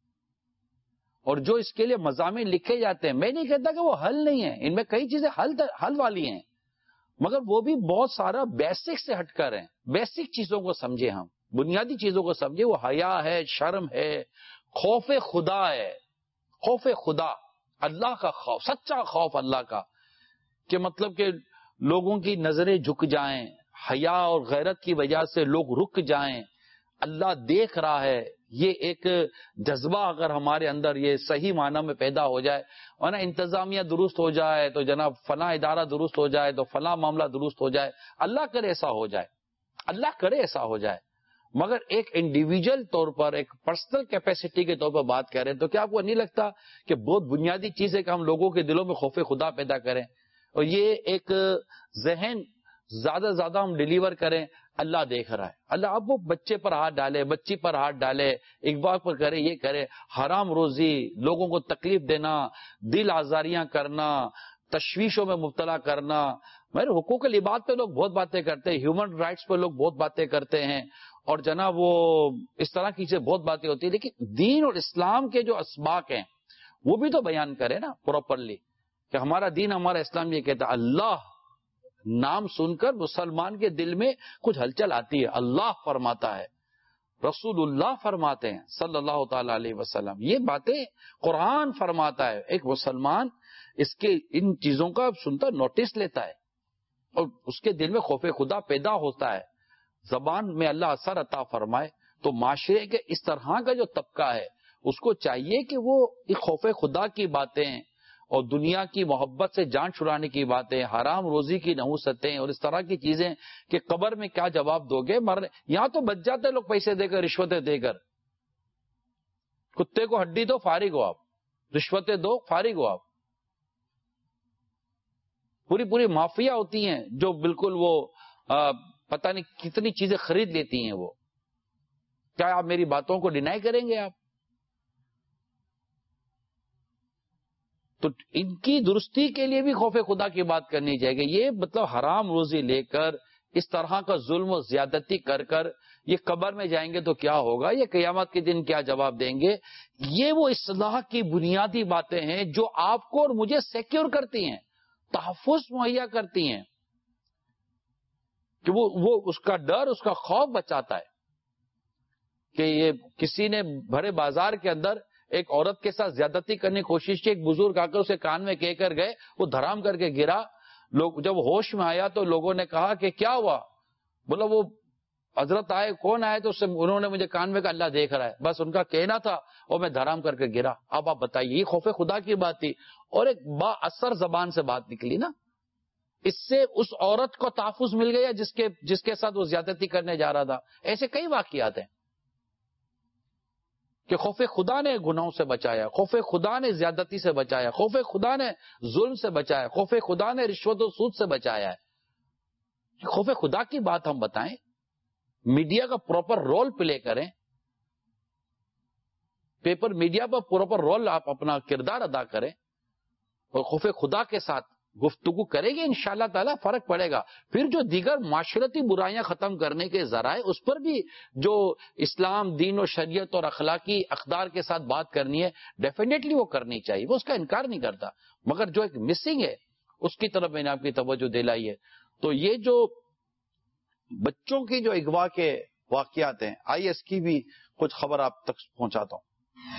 اور جو اس کے لیے مضامین لکھے جاتے ہیں، میں نہیں کہتا کہ وہ حل نہیں ہے، ان میں کئی چیزیں حل والی ہیں، مگر وہ بھی بہت سارا بیسک سے ہٹ کر ہیں. بیسک چیزوں کو سمجھے، ہم بنیادی چیزوں کو سمجھے. وہ حیا ہے، شرم ہے، خوف خدا ہے. خوف خدا، اللہ کا خوف، سچا خوف اللہ کا، کہ مطلب کہ لوگوں کی نظریں جھک جائیں، حیا اور غیرت کی وجہ سے لوگ رک جائیں، اللہ دیکھ رہا ہے. یہ ایک جذبہ اگر ہمارے اندر یہ صحیح معنی میں پیدا ہو جائے، اور نا انتظامیہ درست ہو جائے تو جناب فلاں ادارہ درست ہو جائے تو فلاں معاملہ درست ہو جائے. اللہ کرے ایسا ہو جائے، اللہ کرے ایسا ہو جائے. مگر ایک انڈیویجل طور پر، ایک پرسنل کیپیسٹی کے طور پر بات کر رہے ہیں، تو کیا آپ کو نہیں لگتا کہ بہت بنیادی چیز ہے کہ ہم لوگوں کے دلوں میں خوف خدا پیدا کریں، اور یہ ایک ذہن زیادہ سے زیادہ ہم ڈیلیور کریں. اللہ دیکھ رہا ہے. اللہ اب وہ بچے پر ہاتھ ڈالے، بچی پر ہاتھ ڈالے، اغوا پر کرے، یہ کرے، حرام روزی، لوگوں کو تکلیف دینا، دل آزاریاں کرنا، تشویشوں میں مبتلا کرنا. میرے حقوق العباد پہ لوگ بہت باتیں کرتے ہیں، ہیومن رائٹس پہ لوگ بہت باتیں کرتے ہیں، اور جناب وہ اس طرح کی چیزیں بہت باتیں ہوتی ہیں. لیکن دین اور اسلام کے جو اسباق ہیں وہ بھی تو بیان کرے نا پراپرلی، کہ ہمارا دین، ہمارا اسلام یہ کہتا ہے. اللہ نام سن کر مسلمان کے دل میں کچھ ہلچل آتی ہے. اللہ فرماتا ہے، رسول اللہ فرماتے ہیں صلی اللہ تعالی علیہ وسلم، یہ باتیں قرآن فرماتا ہے. ایک مسلمان اس کے ان چیزوں کا سنتا، نوٹس لیتا ہے، اور اس کے دل میں خوف خدا پیدا ہوتا ہے. زبان میں اللہ اثر عطا فرمائے تو معاشرے کے اس طرح کا جو طبقہ ہے اس کو چاہیے کہ وہ ایک خوف خدا کی باتیں اور دنیا کی محبت سے جان چھڑانے کی باتیں، حرام روزی کی نحوستیں اور اس طرح کی چیزیں کہ قبر میں کیا جواب دو گے، مرنے یہاں تو بچ جاتے لوگ پیسے دے کر، رشوتیں دے کر. کتے کو ہڈی دو فارغ ہو آپ، رشوتیں دو فارغ ہو آپ. پوری مافیا ہوتی ہیں جو بالکل وہ پتہ نہیں کتنی چیزیں خرید لیتی ہیں. وہ کیا آپ میری باتوں کو ڈینائی کریں گے آپ؟ تو ان کی درستی کے لیے بھی خوف خدا کی بات کرنی چاہیے. یہ مطلب حرام روزی لے کر اس طرح کا ظلم و زیادتی کر کر یہ قبر میں جائیں گے تو کیا ہوگا، یہ قیامت کے دن کیا جواب دیں گے. یہ وہ اصلاح کی بنیادی باتیں ہیں جو آپ کو اور مجھے سیکیور کرتی ہیں، تحفظ مہیا کرتی ہیں، کہ وہ اس کا ڈر، اس کا خوف بچاتا ہے. کہ یہ کسی نے بھرے بازار کے اندر ایک عورت کے ساتھ زیادتی کرنے کی کوشش کی، ایک بزرگ آ کر اسے کان میں کہہ کر گئے، وہ دھرام کر کے گرا. لوگ جب ہوش میں آیا تو لوگوں نے کہا کہ کیا ہوا؟ بولا وہ حضرت آئے. کون آئے؟ تو انہوں نے مجھے کان میں کہا اللہ دیکھ رہا ہے. بس ان کا کہنا تھا اور میں دھرام کر کے گرا. اب آپ بتائیے، یہ خوف خدا کی بات تھی اور ایک با اثر زبان سے بات نکلی نا. اس سے اس عورت کو تحفظ مل گیا جس کے ساتھ وہ زیادتی کرنے جا رہا تھا. ایسے کئی واقعات ہیں کہ خوف خدا نے گناہوں سے بچایا، خوف خدا نے زیادتی سے بچایا، خوف خدا نے ظلم سے بچایا، خوف خدا نے رشوت و سود سے بچایا ہے. خوف خدا کی بات ہم بتائیں، میڈیا کا پراپر رول پلے کریں، پیپر میڈیا پر پراپر رول آپ اپنا کردار ادا کریں اور خوف خدا کے ساتھ گفتگو کریں گے، انشاءاللہ تعالی فرق پڑے گا. پھر جو دیگر معاشرتی برائیاں ختم کرنے کے ذرائع، اس پر بھی جو اسلام، دین و شریعت اور اخلاقی اقدار کے ساتھ بات کرنی ہے، ڈیفینیٹلی وہ کرنی چاہیے، وہ اس کا انکار نہیں کرتا. مگر جو ایک مسنگ ہے اس کی طرف میں نے آپ کی توجہ دلائی ہے. تو یہ جو بچوں کی جو اغوا کے واقعات ہیں، آئیے اس کی بھی کچھ خبر آپ تک پہنچاتا ہوں.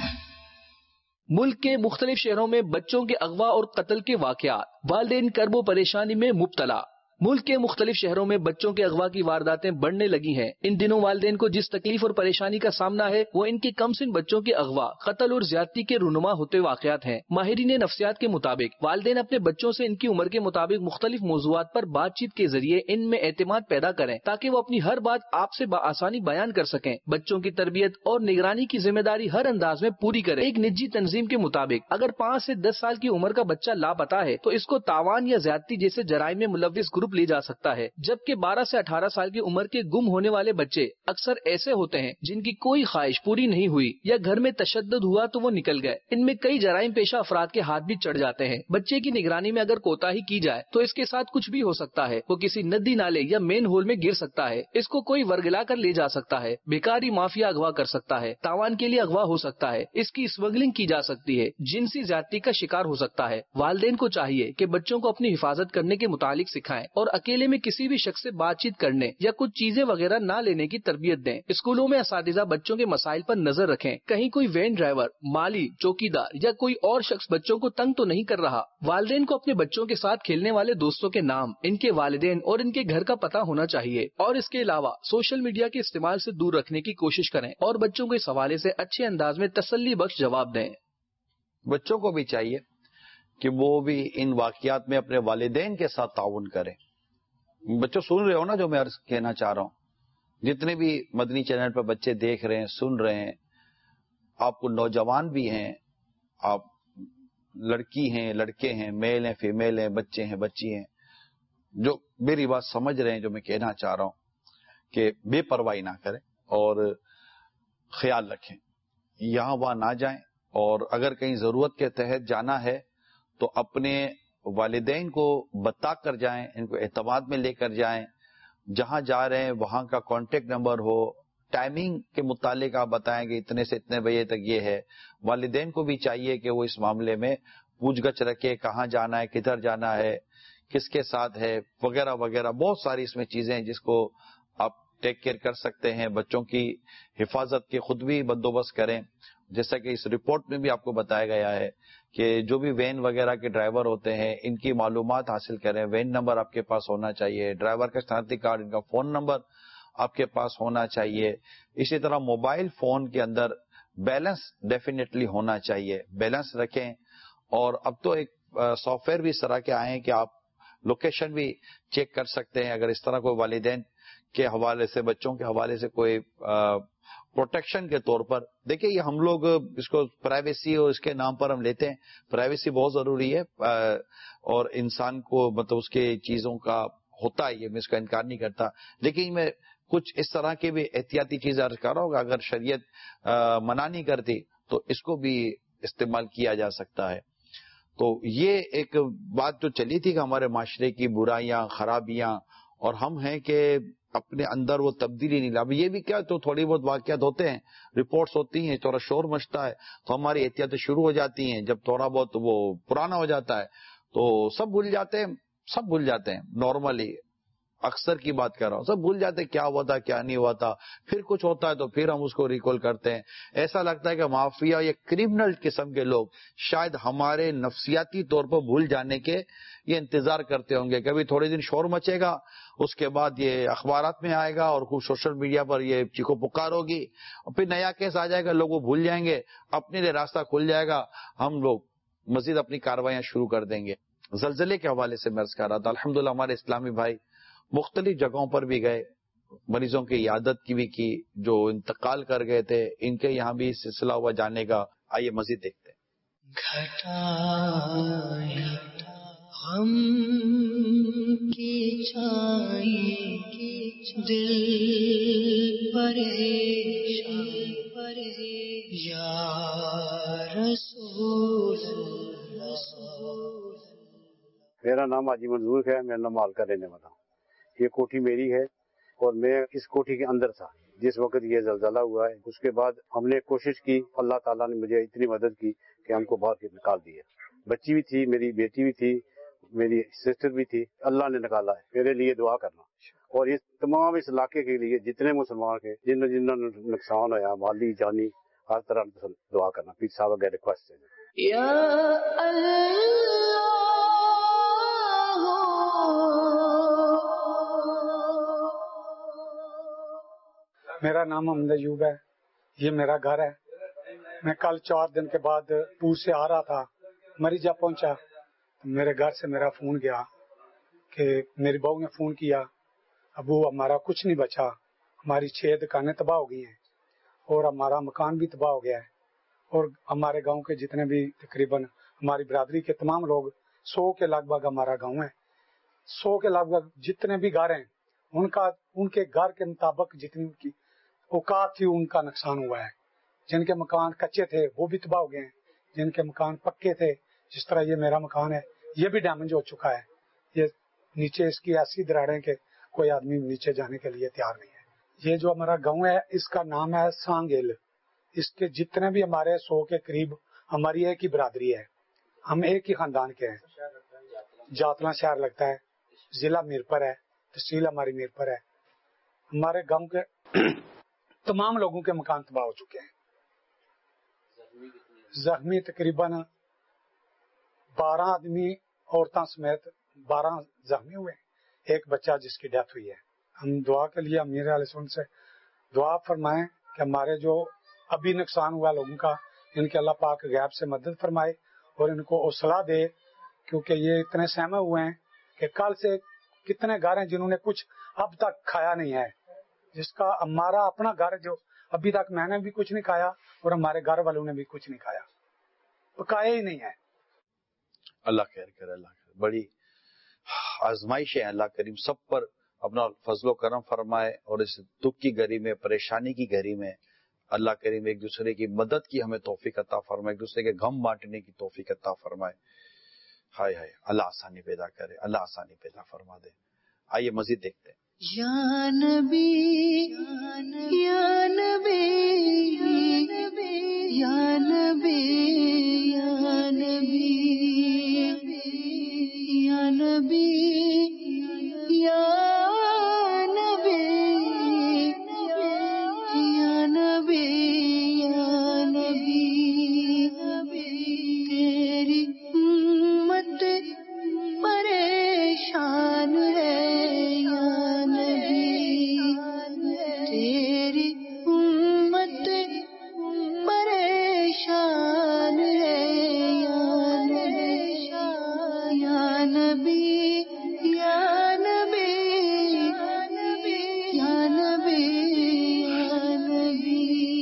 ملک کے مختلف شہروں میں بچوں کے اغوا اور قتل کے واقعات، والدین کرب و پریشانی میں مبتلا. ملک کے مختلف شہروں میں بچوں کے اغوا کی وارداتیں بڑھنے لگی ہیں. ان دنوں والدین کو جس تکلیف اور پریشانی کا سامنا ہے وہ ان کے کم سن بچوں کے اغوا، قتل اور زیادتی کے رونما ہوتے واقعات ہیں. ماہرین نفسیات کے مطابق والدین اپنے بچوں سے ان کی عمر کے مطابق مختلف موضوعات پر بات چیت کے ذریعے ان میں اعتماد پیدا کریں تاکہ وہ اپنی ہر بات آپ سے بآسانی بیان کر سکیں. بچوں کی تربیت اور نگرانی کی ذمہ داری ہر انداز میں پوری کریں. ایک نجی تنظیم کے مطابق اگر 5 سے 10 سال کی عمر کا بچہ لاپتہ ہے تو اس کو تاوان یا زیادتی جیسے جرائم میں ملوث گروپ لی جا سکتا ہے، جبکہ 12 سے 18 سال کی عمر کے گم ہونے والے بچے اکثر ایسے ہوتے ہیں جن کی کوئی خواہش پوری نہیں ہوئی یا گھر میں تشدد ہوا تو وہ نکل گئے. ان میں کئی جرائم پیشہ افراد کے ہاتھ بھی چڑھ جاتے ہیں. بچے کی نگرانی میں اگر کوتاہی کی جائے تو اس کے ساتھ کچھ بھی ہو سکتا ہے. وہ کسی ندی نالے یا مین ہول میں گر سکتا ہے، اس کو کوئی ورگلا کر لے جا سکتا ہے، بیکاری مافیا اغوا کر سکتا ہے، تاوان کے لیے اغوا ہو سکتا ہے، اس کی اسمگلنگ کی جا سکتی ہے، جنسی زیادتی کا شکار ہو سکتا ہے. والدین کو چاہیے کہ بچوں کو اپنی حفاظت کرنے کے متعلق سکھائیں اور اکیلے میں کسی بھی شخص سے بات چیت کرنے یا کچھ چیزیں وغیرہ نہ لینے کی تربیت دیں. اسکولوں میں اساتذہ بچوں کے مسائل پر نظر رکھیں. کہیں کوئی وین ڈرائیور، مالی، چوکیدار یا کوئی اور شخص بچوں کو تنگ تو نہیں کر رہا. والدین کو اپنے بچوں کے ساتھ کھیلنے والے دوستوں کے نام، ان کے والدین اور ان کے گھر کا پتہ ہونا چاہیے. اور اس کے علاوہ سوشل میڈیا کے استعمال سے دور رکھنے کی کوشش کریں اور بچوں کو اس حوالے سے اچھے انداز میں تسلی بخش جواب دیں. بچوں کو بھی چاہیے کہ وہ بھی ان واقعات میں اپنے والدین کے ساتھ تعاون کریں. بچوں سن رہے ہو نا جو میں عرض کہنا چاہ رہا ہوں، جتنے بھی مدنی چینل پر بچے دیکھ رہے ہیں، سن رہے ہیں، آپ کو نوجوان بھی ہیں، آپ لڑکی ہیں، لڑکے ہیں، میل ہیں، فیمیل ہیں، بچے ہیں، بچی ہیں، جو میری بات سمجھ رہے ہیں جو میں کہنا چاہ رہا ہوں کہ بے پرواہی نہ کریں اور خیال رکھیں، یہاں وہاں نہ جائیں. اور اگر کہیں ضرورت کے تحت جانا ہے تو اپنے والدین کو بتا کر جائیں، ان کو اعتماد میں لے کر جائیں. جہاں جا رہے ہیں وہاں کا کانٹیکٹ نمبر ہو، ٹائمنگ کے متعلق آپ بتائیں کہ اتنے سے اتنے بجے تک یہ ہے. والدین کو بھی چاہیے کہ وہ اس معاملے میں پوچھ گچھ رکھے، کہاں جانا ہے، کدھر جانا ہے، کس کے ساتھ ہے، وغیرہ وغیرہ. بہت ساری اس میں چیزیں ہیں جس کو آپ ٹیک کیئر کر سکتے ہیں. بچوں کی حفاظت کے خود بھی بندوبست کریں. جیسا کہ اس رپورٹ میں بھی آپ کو بتایا گیا ہے کہ جو بھی وین وغیرہ کے ڈرائیور ہوتے ہیں ان کی معلومات حاصل کریں. وین نمبر آپ کے پاس ہونا چاہیے، ڈرائیور کا شناختی کارڈ، ان کا فون نمبر آپ کے پاس ہونا چاہیے. اسی طرح موبائل فون کے اندر بیلنس ڈیفینیٹلی ہونا چاہیے, بیلنس رکھیں. اور اب تو ایک سافٹ ویئر بھی اس طرح کے آئے ہیں کہ آپ لوکیشن بھی چیک کر سکتے ہیں. اگر اس طرح کوئی والدین کے حوالے سے, بچوں کے حوالے سے کوئی پروٹیکشن کے طور پر, دیکھیں یہ ہم لوگ اس کو پرائیویسی اور اس کے نام پر ہم لیتے ہیں. پرائیویسی بہت ضروری ہے اور انسان کو مطلب اس کے چیزوں کا ہوتا ہے, یہ میں اس کا انکار نہیں کرتا, لیکن میں کچھ اس طرح کے بھی احتیاطی چیزیں عرض کر رہا ہوں. اگر شریعت منع نہیں کرتی تو اس کو بھی استعمال کیا جا سکتا ہے. تو یہ ایک بات جو چلی تھی کہ ہمارے معاشرے کی برائیاں, خرابیاں, اور ہم ہیں کہ اپنے اندر وہ تبدیلی نہیں لا. اب یہ بھی کیا, تو تھوڑی بہت واقعات ہوتے ہیں, رپورٹس ہوتی ہیں, تھوڑا شور مچتا ہے تو ہماری احتیاطیں شروع ہو جاتی ہیں. جب تھوڑا بہت وہ پرانا ہو جاتا ہے تو سب بھول جاتے ہیں نارملی, اکثر کی بات کر رہا ہوں, سب بھول جاتے ہیں کیا ہوا تھا کیا نہیں ہوا تھا. پھر کچھ ہوتا ہے تو پھر ہم اس کو ریکال کرتے ہیں. ایسا لگتا ہے کہ مافیا یا کرمنل قسم کے لوگ شاید ہمارے نفسیاتی طور پر بھول جانے کے یہ انتظار کرتے ہوں گے. کبھی تھوڑے دن شور مچے گا, اس کے بعد یہ اخبارات میں آئے گا اور خوب سوشل میڈیا پر یہ چیخو پکار ہوگی, اور پھر نیا کیس آ جائے گا, لوگ وہ بھول جائیں گے, اپنے لیے راستہ کھل جائے گا, ہم لوگ مزید اپنی کارروائیاں شروع کر دیں گے. زلزلے کے حوالے سے میں عرض کر رہا تھا, الحمدللہ ہمارے اسلامی بھائی مختلف جگہوں پر بھی گئے, مریضوں کی عیادت کی بھی کی, جو انتقال کر گئے تھے ان کے یہاں بھی سلسلہ ہوا جانے کا. آئیے مزید دیکھتے ہیں. غم کی چھائی دل پریشان یا رسول میرا نام حاجی منظور ہے, میں نمال کا رہنے والا ہوں. یہ کوٹھی میری ہے اور میں اس کوٹھی کے اندر تھا جس وقت یہ زلزلہ ہوا ہے. اس کے بعد ہم نے کوشش کی, اللہ تعالیٰ نے مجھے اتنی مدد کی کہ ہم کو باہر نکال دیا. بچی بھی تھی, میری بیٹی بھی تھی, میری سسٹر بھی تھی, اللہ نے نکالا ہے. میرے لیے دعا کرنا, اور یہ تمام اس علاقے کے لیے جتنے مسلمان کے جنہوں نے نقصان ہوا مالی جانی ہر طرح دعا کرنا. پیر صاحب کا ریکویسٹ ہے. یا میرا نام محمد ایوب ہے, یہ میرا گھر ہے. میں کل 4 دن کے بعد ٹور سے آ رہا تھا, مریض جب پہنچا میرے گھر سے میرا فون گیا کہ میری بہو نے فون کیا, ابو ہمارا کچھ نہیں بچا, ہماری 6 دکانیں تباہ ہو گئی ہیں اور ہمارا مکان بھی تباہ ہو گیا ہے, اور ہمارے گاؤں کے جتنے بھی تقریباً ہماری برادری کے تمام لوگ 100 کے لگ بھگ ہمارا گاؤں ہے, 100 کے لگ بھگ جتنے بھی گھر ہیں ان کے گھر کے مطابق جتنی ان کی اوقات تھی ان کا نقصان ہوا ہے. جن کے مکان کچے تھے وہ بھی تباہ ہو گئے ہیں, جن کے مکان پکے تھے جس طرح یہ میرا مکان ہے یہ بھی ڈیمیج ہو چکا ہے. یہ نیچے اس کی ایسی دراڑیں کہ کوئی آدمی نیچے جانے کے لیے تیار نہیں ہے. یہ جو ہمارا گاؤں ہے اس کا نام ہے سانگل. اس کے جتنے بھی ہمارے 100 کے قریب ہماری ایک ہی برادری ہے, ہم ایک ہی خاندان کے ہیں. جاتلا شہر لگتا ہے, ضلع میرپور ہے, تحصیل ہماری میرپور ہے. ہمارے گاؤں کے تمام لوگوں کے مکان تباہ ہو چکے ہیں. زخمی تقریباً 12 آدمی عورتوں سمیت 12 زخمی ہوئے, ایک بچہ جس کی ڈیتھ ہوئی ہے. ہم دعا کے لیے امیر علیہ السلام سے دعا فرمائیں کہ ہمارے جو ابھی نقصان ہوا لوگوں کا ان کے اللہ پاک غیب سے مدد فرمائے اور ان کو حوصلہ دے, کیونکہ یہ اتنے سہمے ہوئے ہیں کہ کل سے کتنے گھر ہیں جنہوں نے کچھ اب تک کھایا نہیں ہے, جس کا ہمارا اپنا گھر جو ابھی تک میں نے بھی کچھ نہیں کھایا اور ہمارے گھر والوں نے بھی کچھ نہیں کھایا, پکایا ہی نہیں ہے. اللہ خیر کرے, اللہ خیر. بڑی آزمائش ہے, اللہ کریم سب پر اپنا فضل و کرم فرمائے, اور اس دکھ کی گھڑی میں, پریشانی کی گھڑی میں اللہ کریم ایک دوسرے کی مدد کی ہمیں توفیق عطا فرمائے, ایک دوسرے کے غم بانٹنے کی توفیق عطا فرمائے. ہائے ہائے, اللہ آسانی پیدا کرے, اللہ آسانی پیدا فرما دے. آئیے مزید دیکھتے ہیں. یا نبی یا نبی یا نبی یا نبی یا نبی یا نبی یا نبی یا نبی تیری امت پریشان ہے یا نبی نبی یا نبی یا نبی یا نبی.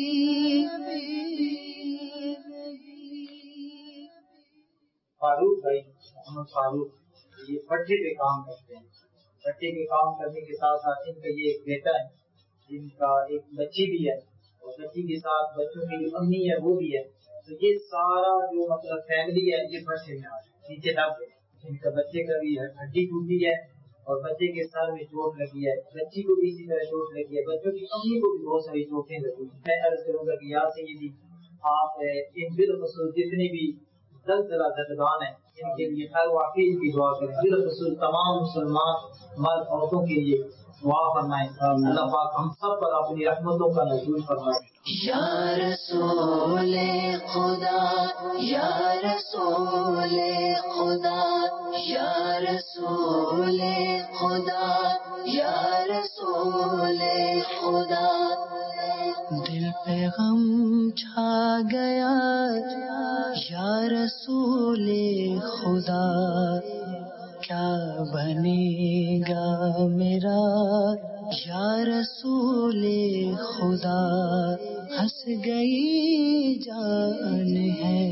فاروق بھائی محمد فاروق یہ پٹھے پہ کام کرتے ہیں. پٹھے پہ کام کرنے کے ساتھ ساتھ ان کا یہ ایک بیٹا ہے جن کا ایک بچی بھی ہے اور بچی کے ساتھ بچوں کی جو امی ہے وہ بھی ہے. تو یہ سارا جو مطلب فیملی ہے یہ پٹھے میں آ رہا ہے. نیچے دب ہے. ان کا بچے کا بھی ہڈی ٹوٹی ہے اور بچے کے سر میں چوٹ لگی ہے. بچی کو بھی اسی طرح چوٹ لگی ہے. بچوں کی امی کو بھی بہت ساری چوٹیں لگی. میں عرض کروں گا کہ یا سیدی آپ ان بالخصوص جتنے بھی زلزلہ زدگان ہیں ان کے لیے خیر واقعی کی دعا کریں. بالخصوص تمام مسلمان مرد عورتوں کے لیے دعا فرمائیں. اللہ پاک ہم سب پر اپنی رحمتوں کا نزول فرمائے. یا رسول خدا یا رسول خدا یا رسول خدا یا رسول خدا. دل پہ غم چھا گیا یا رسول خدا. کیا بنے گا میرا یا رسول خدا. ہنس گئی جان ہے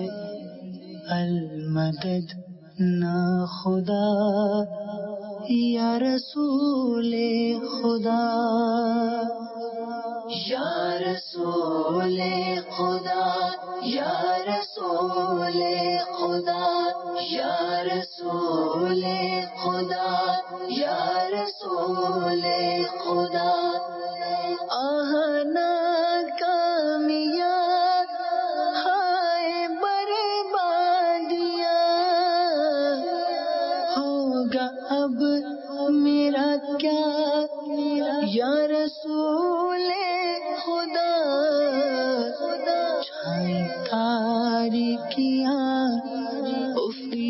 المدد نا خدا یا رسول خدا. یا رسول خدا یا رسول خدا یا رسول خدا یا رسول خدا. آہنا کامیاب ہائے بربادیاں ہوگا اب میرا کیا یا رسول خدا. چھائے تاریکیاں افقی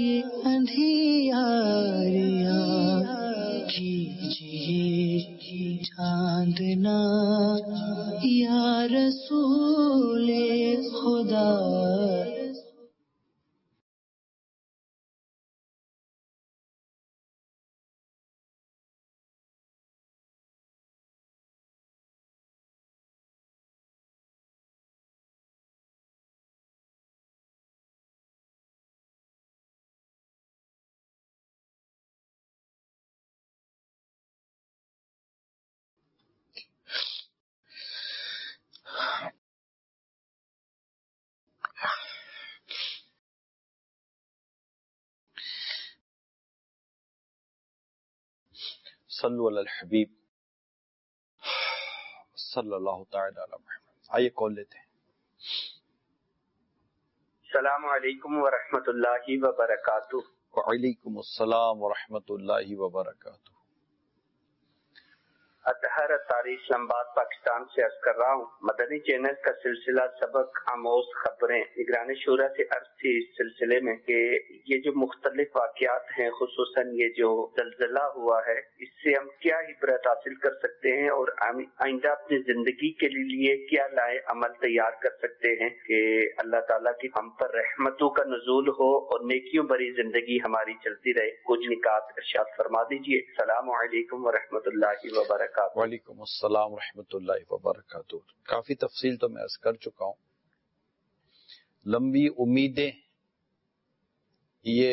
اندھیاریاں کیجیے چاندنا یا رسول خدا. صلو علی الحبیب صلی اللہ تعالی علی محمد. آئیے کال لیتے ہیں. السلام علیکم ورحمۃ اللہ وبرکاتہ. وعلیکم السلام ورحمۃ اللہ وبرکاتہ. اطہر اطاری اسلام آباد پاکستان سے عرض کر رہا ہوں. مدنی چینل کا سلسلہ سبق آموز خبریں نگران شورا سے عرض تھی اس سلسلے میں کہ یہ جو مختلف واقعات ہیں خصوصاً یہ جو زلزلہ ہوا ہے اس سے ہم کیا عبرت حاصل کر سکتے ہیں اور آئندہ اپنی زندگی کے لیے کیا لائے عمل تیار کر سکتے ہیں کہ اللہ تعالیٰ کی ہم پر رحمتوں کا نزول ہو اور نیکیوں بھری زندگی ہماری چلتی رہے. کچھ نکات ارشاد فرما دیجیے. السلام علیکم ورحمۃ اللہ وبرکاتہ. وعلیکم السلام ورحمۃ اللہ وبرکاتہ. کافی تفصیل تو میں عرض کر چکا ہوں. لمبی امیدیں یہ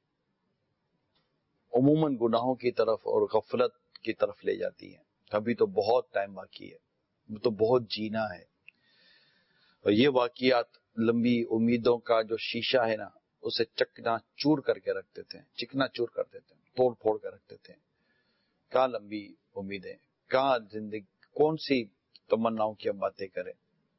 عموماً گناہوں کی طرف اور غفلت کی طرف لے جاتی ہیں. ابھی تو بہت ٹائم باقی ہے, تو بہت جینا ہے. اور یہ واقعات لمبی امیدوں کا جو شیشہ ہے نا اسے چکنا چور کر کے رکھ دیتے ہیں, چکنا چور کر دیتے ہیں, توڑ پھوڑ کر رکھ دیتے ہیں. کہاں لمبی امیدیں, کہاں زندگی, کون سی تمناؤں کی ہم باتیں کریں.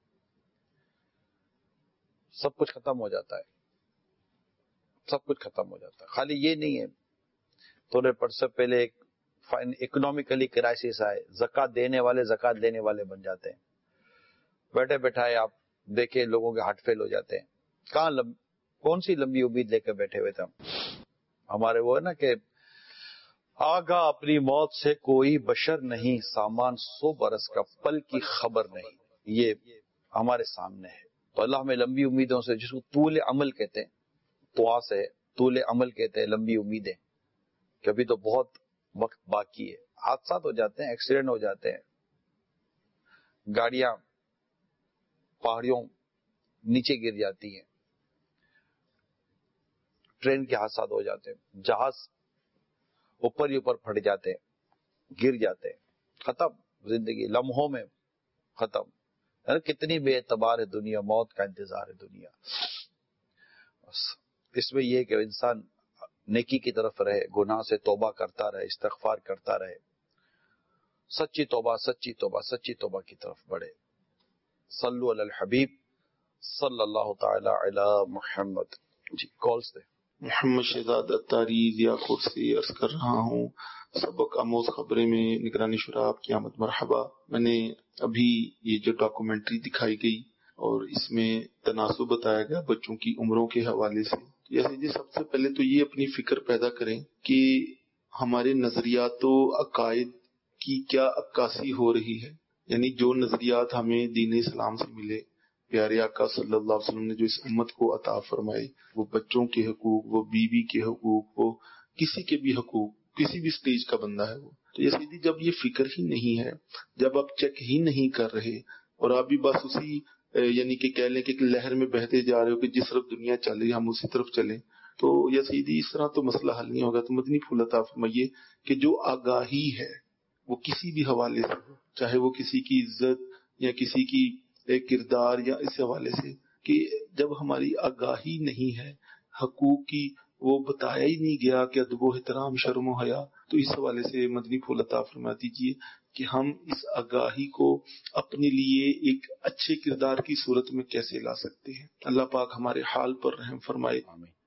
سب کچھ ختم ہو جاتا ہے, سب کچھ ختم ہو جاتا ہے. خالی یہ نہیں ہے, تھوڑے پڑ سے پہلے ایک اکنامیکلی کرائسس آئے, زکات دینے والے زکات لینے والے بن جاتے ہیں. بیٹھے بیٹھائے آپ دیکھیں لوگوں کے ہارٹ فیل ہو جاتے ہیں. کہاں کون سی لمبی امید لے کر بیٹھے ہوئے تھے ہم. ہمارے وہ ہے نا کہ آگاہ اپنی موت سے کوئی بشر نہیں, سامان 100 برس کا پل کی خبر نہیں. یہ ہمارے سامنے ہے. تو اللہ ہمیں لمبی امیدوں سے, جس کو طول عمل کہتے ہیں, طوا سے طول عمل کہتے ہیں, لمبی امیدیں, کہ ابھی تو بہت وقت باقی ہے. حادثات ہو جاتے ہیں, ایکسیڈنٹ ہو جاتے ہیں, گاڑیاں پہاڑیوں نیچے گر جاتی ہیں, ٹرین کے حادثات ہو جاتے ہیں, جہاز اوپر ہی اوپر پھٹ جاتے ہیں, گر جاتے ہیں, ختم زندگی لمحوں میں ختم. کتنی بے اعتبار ہے دنیا, موت کا انتظار ہے دنیا. اس میں یہ کہ انسان نیکی کی طرف رہے, گناہ سے توبہ کرتا رہے, استغفار کرتا رہے, سچی توبہ سچی توبہ سچی توبہ کی طرف بڑھے. صلو علی الحبیب صلی اللہ تعالی علی محمد. جی کالز دے. محمد شہزاد اتاری ضیا کوٹ سے عرض کر رہا ہوں. سبق آموز خبریں میں نگرانی شورا آپ کی آمد مرحبا. میں نے ابھی یہ جو ڈاکومنٹری دکھائی گئی اور اس میں تناسب بتایا گیا بچوں کی عمروں کے حوالے سے, جیسے جی سب سے پہلے تو یہ اپنی فکر پیدا کریں کہ ہمارے نظریات و عقائد کی کیا عکاسی ہو رہی ہے. یعنی جو نظریات ہمیں دین اسلام سے ملے, پیارے آقا صلی اللہ علیہ وسلم نے جو اس امت کو عطا فرمائے, وہ بچوں کے حقوق, وہ بیوی کے حقوق, وہ کسی کے بھی حقوق, کسی بھی سٹیج کا بندہ ہے وہ. تو یہ سیدھی جب یہ فکر ہی نہیں ہے, جب آپ چیک ہی نہیں کر رہے اور آپ بھی بس اسی یعنی کہ کہہ لیں کہ لہر میں بہتے جا رہے ہو کہ جس طرف دنیا چل رہی ہے ہم اسی طرف چلیں, تو یہ سیدھی اس طرح تو مسئلہ حل نہیں ہوگا. تو مدنی پھول عطا فرمائیے کہ جو آگاہی ہے وہ کسی بھی حوالے سے ہو, چاہے وہ کسی کی عزت یا کسی کی کردار یا اس حوالے سے, کہ جب ہماری آگاہی نہیں ہے حقوق کی, وہ بتایا ہی نہیں گیا کہ ادب و احترام شرم و حیا, تو اس حوالے سے مدنی پھول عطا فرما دیجیے کہ ہم اس آگاہی کو اپنے لیے ایک اچھے کردار کی صورت میں کیسے لا سکتے ہیں. اللہ پاک ہمارے حال پر رحم فرمائے.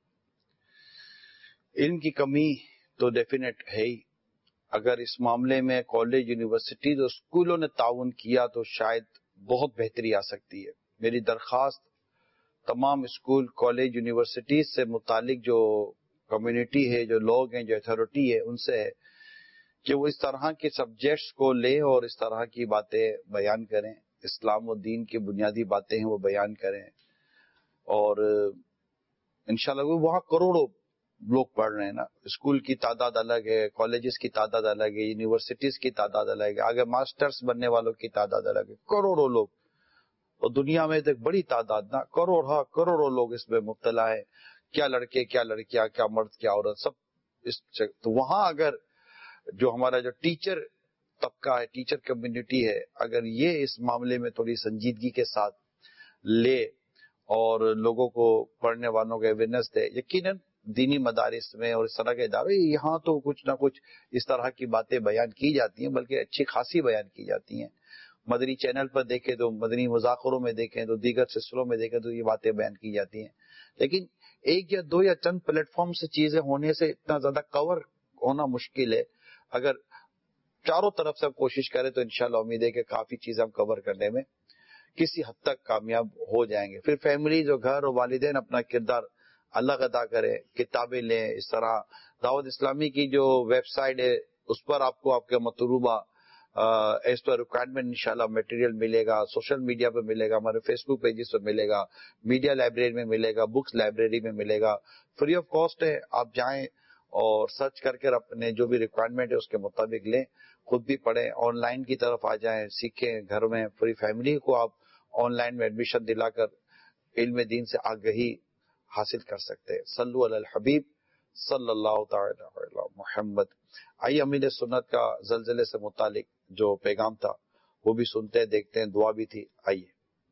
علم کی کمی تو ڈیفینیٹ ہے ہی. اگر اس معاملے میں کالج, یونیورسٹیز اور اسکولوں نے تعاون کیا تو شاید بہت بہتری آ سکتی ہے. میری درخواست تمام اسکول, کالج, یونیورسٹیز سے متعلق جو کمیونٹی ہے, جو لوگ ہیں, جو اتھارٹی ہے, ان سے ہے کہ وہ اس طرح کے سبجیکٹس کو لیں اور اس طرح کی باتیں بیان کریں. اسلام و دین کی بنیادی باتیں ہیں وہ بیان کریں. اور انشاءاللہ وہاں کروڑوں لوگ پڑھ رہے ہیں نا. اسکول کی تعداد الگ ہے, کالجز کی تعداد الگ ہے, یونیورسٹیز کی تعداد الگ ہے, آگے ماسٹرز بننے والوں کی تعداد الگ ہے. کروڑوں لوگ, اور دنیا میں تو ایک بڑی تعداد نا, کروڑوں لوگ اس میں مبتلا ہے. کیا لڑکے, کیا لڑکیاں, کیا مرد, کیا عورت, سب اس. تو وہاں اگر جو ہمارا جو ٹیچر طبقہ ہے, ٹیچر کمیونٹی ہے, اگر یہ اس معاملے میں تھوڑی سنجیدگی کے ساتھ لے اور لوگوں کو, پڑھنے والوں کو اویئرنیس دے, یقیناً دینی مدارس میں اور اس طرح کے ادارے یہاں تو کچھ نہ کچھ اس طرح کی باتیں بیان کی جاتی ہیں, بلکہ اچھی خاصی بیان کی جاتی ہیں. مدنی چینل پر دیکھیں تو, مدنی مذاکروں میں دیکھیں تو, دیگر سلسلوں میں دیکھیں تو یہ باتیں بیان کی جاتی ہیں. لیکن ایک یا دو یا چند پلیٹ فارم سے چیزیں ہونے سے اتنا زیادہ کور ہونا مشکل ہے. اگر چاروں طرف سے ہم کوشش کریں تو انشاءاللہ امید ہے کہ کافی چیزیں ہم کور کرنے میں کسی حد تک کامیاب ہو جائیں گے. پھر فیملیز اور گھر اور والدین اپنا کردار الگ ادا کریں, کتابیں لیں. اس طرح دعوت اسلامی کی جو ویب سائٹ ہے اس پر آپ کو آپ کے مطلوبہ ایز پر ریکوائرمنٹ انشاءاللہ مٹیریل ملے گا. سوشل میڈیا پہ ملے گا, ہمارے فیس بک پیجز پہ ملے گا, میڈیا لائبریری میں ملے گا, بکس لائبریری میں ملے گا. فری آف کاسٹ ہے, آپ جائیں اور سرچ کر کے اپنے جو بھی ریکوائرمنٹ ہے اس کے مطابق لیں, خود بھی پڑھیں, آن لائن کی طرف آ جائیں, سیکھیں گھر میں. پوری فیملی کو آپ آن لائن میں ایڈمیشن دلا کر علم دین سے آگہی حاصل کر سکتے ہیں. صلو علی الحبیب صلی اللہ تعالی علی محمد. آئیے امین سنت کا زلزلے سے متعلق جو پیغام تھا وہ بھی سنتے ہیں, دیکھتے ہیں, دعا بھی تھی. آئیے.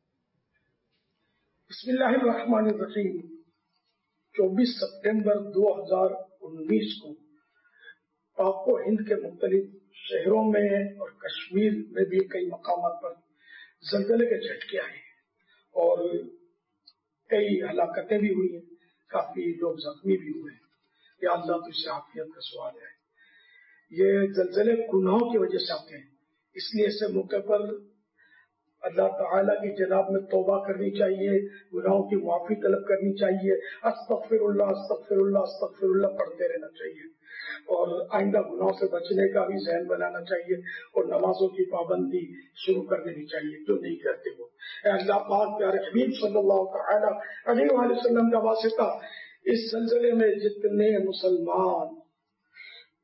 بسم اللہ الرحمن الرحیم. 24 سپٹمبر 2019 کو پاک و ہند کے مختلف شہروں میں اور کشمیر میں بھی کئی مقامات پر زلزلے کے جھٹکے آئے اور کئی ہلاکتیں بھی ہوئی ہیں, کافی لوگ زخمی بھی ہوئے ہیں. یا اللہ تو اس سے عافیت کا سوال ہے. یہ زلزلے گناہوں کی وجہ سے آتے ہیں, اس لیے ایسے موقع پر اللہ تعالیٰ کی جناب میں توبہ کرنی چاہیے, گناہوں کی معافی طلب کرنی چاہیے, استغفر اللہ استغفر اللہ استغفر اللہ پڑھتے رہنا چاہیے, اور آئندہ گناہوں سے بچنے کا بھی ذہن بنانا چاہیے, اور نمازوں کی پابندی شروع کر دینی چاہیے جو نہیں کرتے وہ. اے اللہ پاک پیارے حبیب صلی اللہ تعالی علیہ وآلہ وسلم کا واسطہ اس زلزلے میں جتنے مسلمان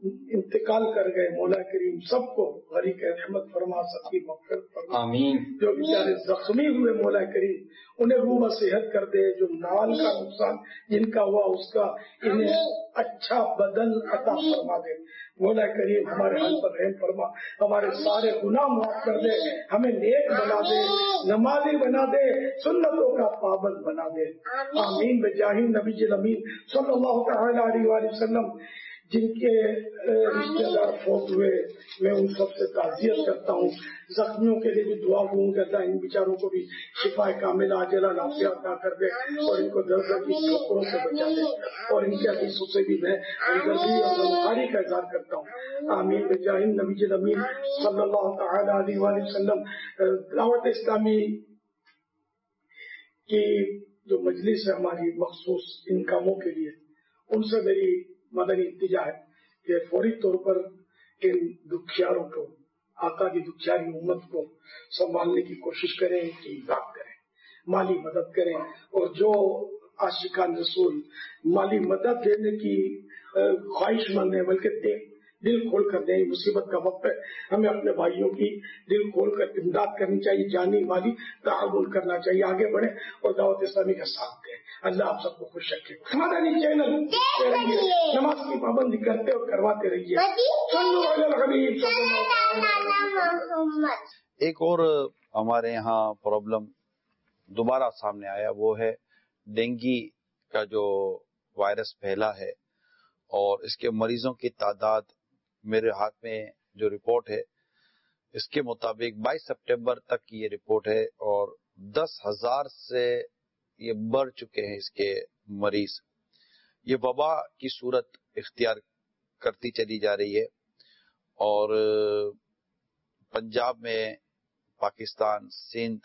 इंतकाल कर गए, मौला करीम सबको गरीक रहमत फरमा, सबकी मग़फ़िरत फरमा। आमीन। जो बेचारे जख्मी हुए, मौला करीम उन्हें रूह सेहत कर दे। जो माल का नुकसान जिनका हुआ उसका इन्हें अच्छा बदल अता फरमा दे। मौला करीम हमारे हाल पर रहम फरमा, हमारे सारे गुनाह माफ कर दे, हमें नेक बना दे, नमाज़ी बना दे, सुन्नतों का पाबंद बना दे। आमीन। बेजाही नबी अमीन सल्लल्लाहु तआला अलैहि वसल्लम। जिनके रिश्तेदार फौत हुए, मैं उन सबसे ताज़ियत करता हूँ। जख्मियों के लिए भी दुआ दूंगा, अल्लाह इन बेचारों को भी शिफाए कामिला आजिला आफियत अता कर दे और इनको दर्द की ठोकरों से बचा दे। और इनके हदीसों से भी मैं हमदर्दी और गमखारी का इज़हार करता हूँ। आमीन। बेजाही नबी अमीन सल्लल्लाहु तआला अलैहि वसल्लम। दावत इस्लामी की जो मजलिस है हमारी मखसूस इन कामों के लिए, उनसे मेरी मदनी इल्तिजा है कि फौरी तौर पर इन दुखियारों को, आका की दुखियारी उम्मत को संभालने की कोशिश करें, कि इमदाद करें, माली मदद करें। और जो आशिकान रसूल माली मदद देने की ख्वाहिशमंद है, बल्कि दिल खोल कर दें। मुसीबत का वक्त है, हमें अपने भाइयों की दिल खोल कर इमदाद करनी चाहिए, जानी माली ताउन करना चाहिए, आगे बढ़े और दावत इस्लामी का साथ दें। अल्लाह आप सबको खुश रखे। मदनी चैनल नमाज की पाबंदी करते और करवाते रहिए। एक और हमारे यहाँ प्रॉब्लम दोबारा सामने आया, वो है डेंगू का जो वायरस फैला है और इसके मरीजों की तादाद, मेरे हाथ में जो रिपोर्ट है इसके मुताबिक 22 सितंबर तक की ये रिपोर्ट है और 10,000 से ये बढ़ चुके हैं इसके मरीज। ये वबा की सूरत इख्तियार करती चली जा रही है और पंजाब में, पाकिस्तान, सिंध,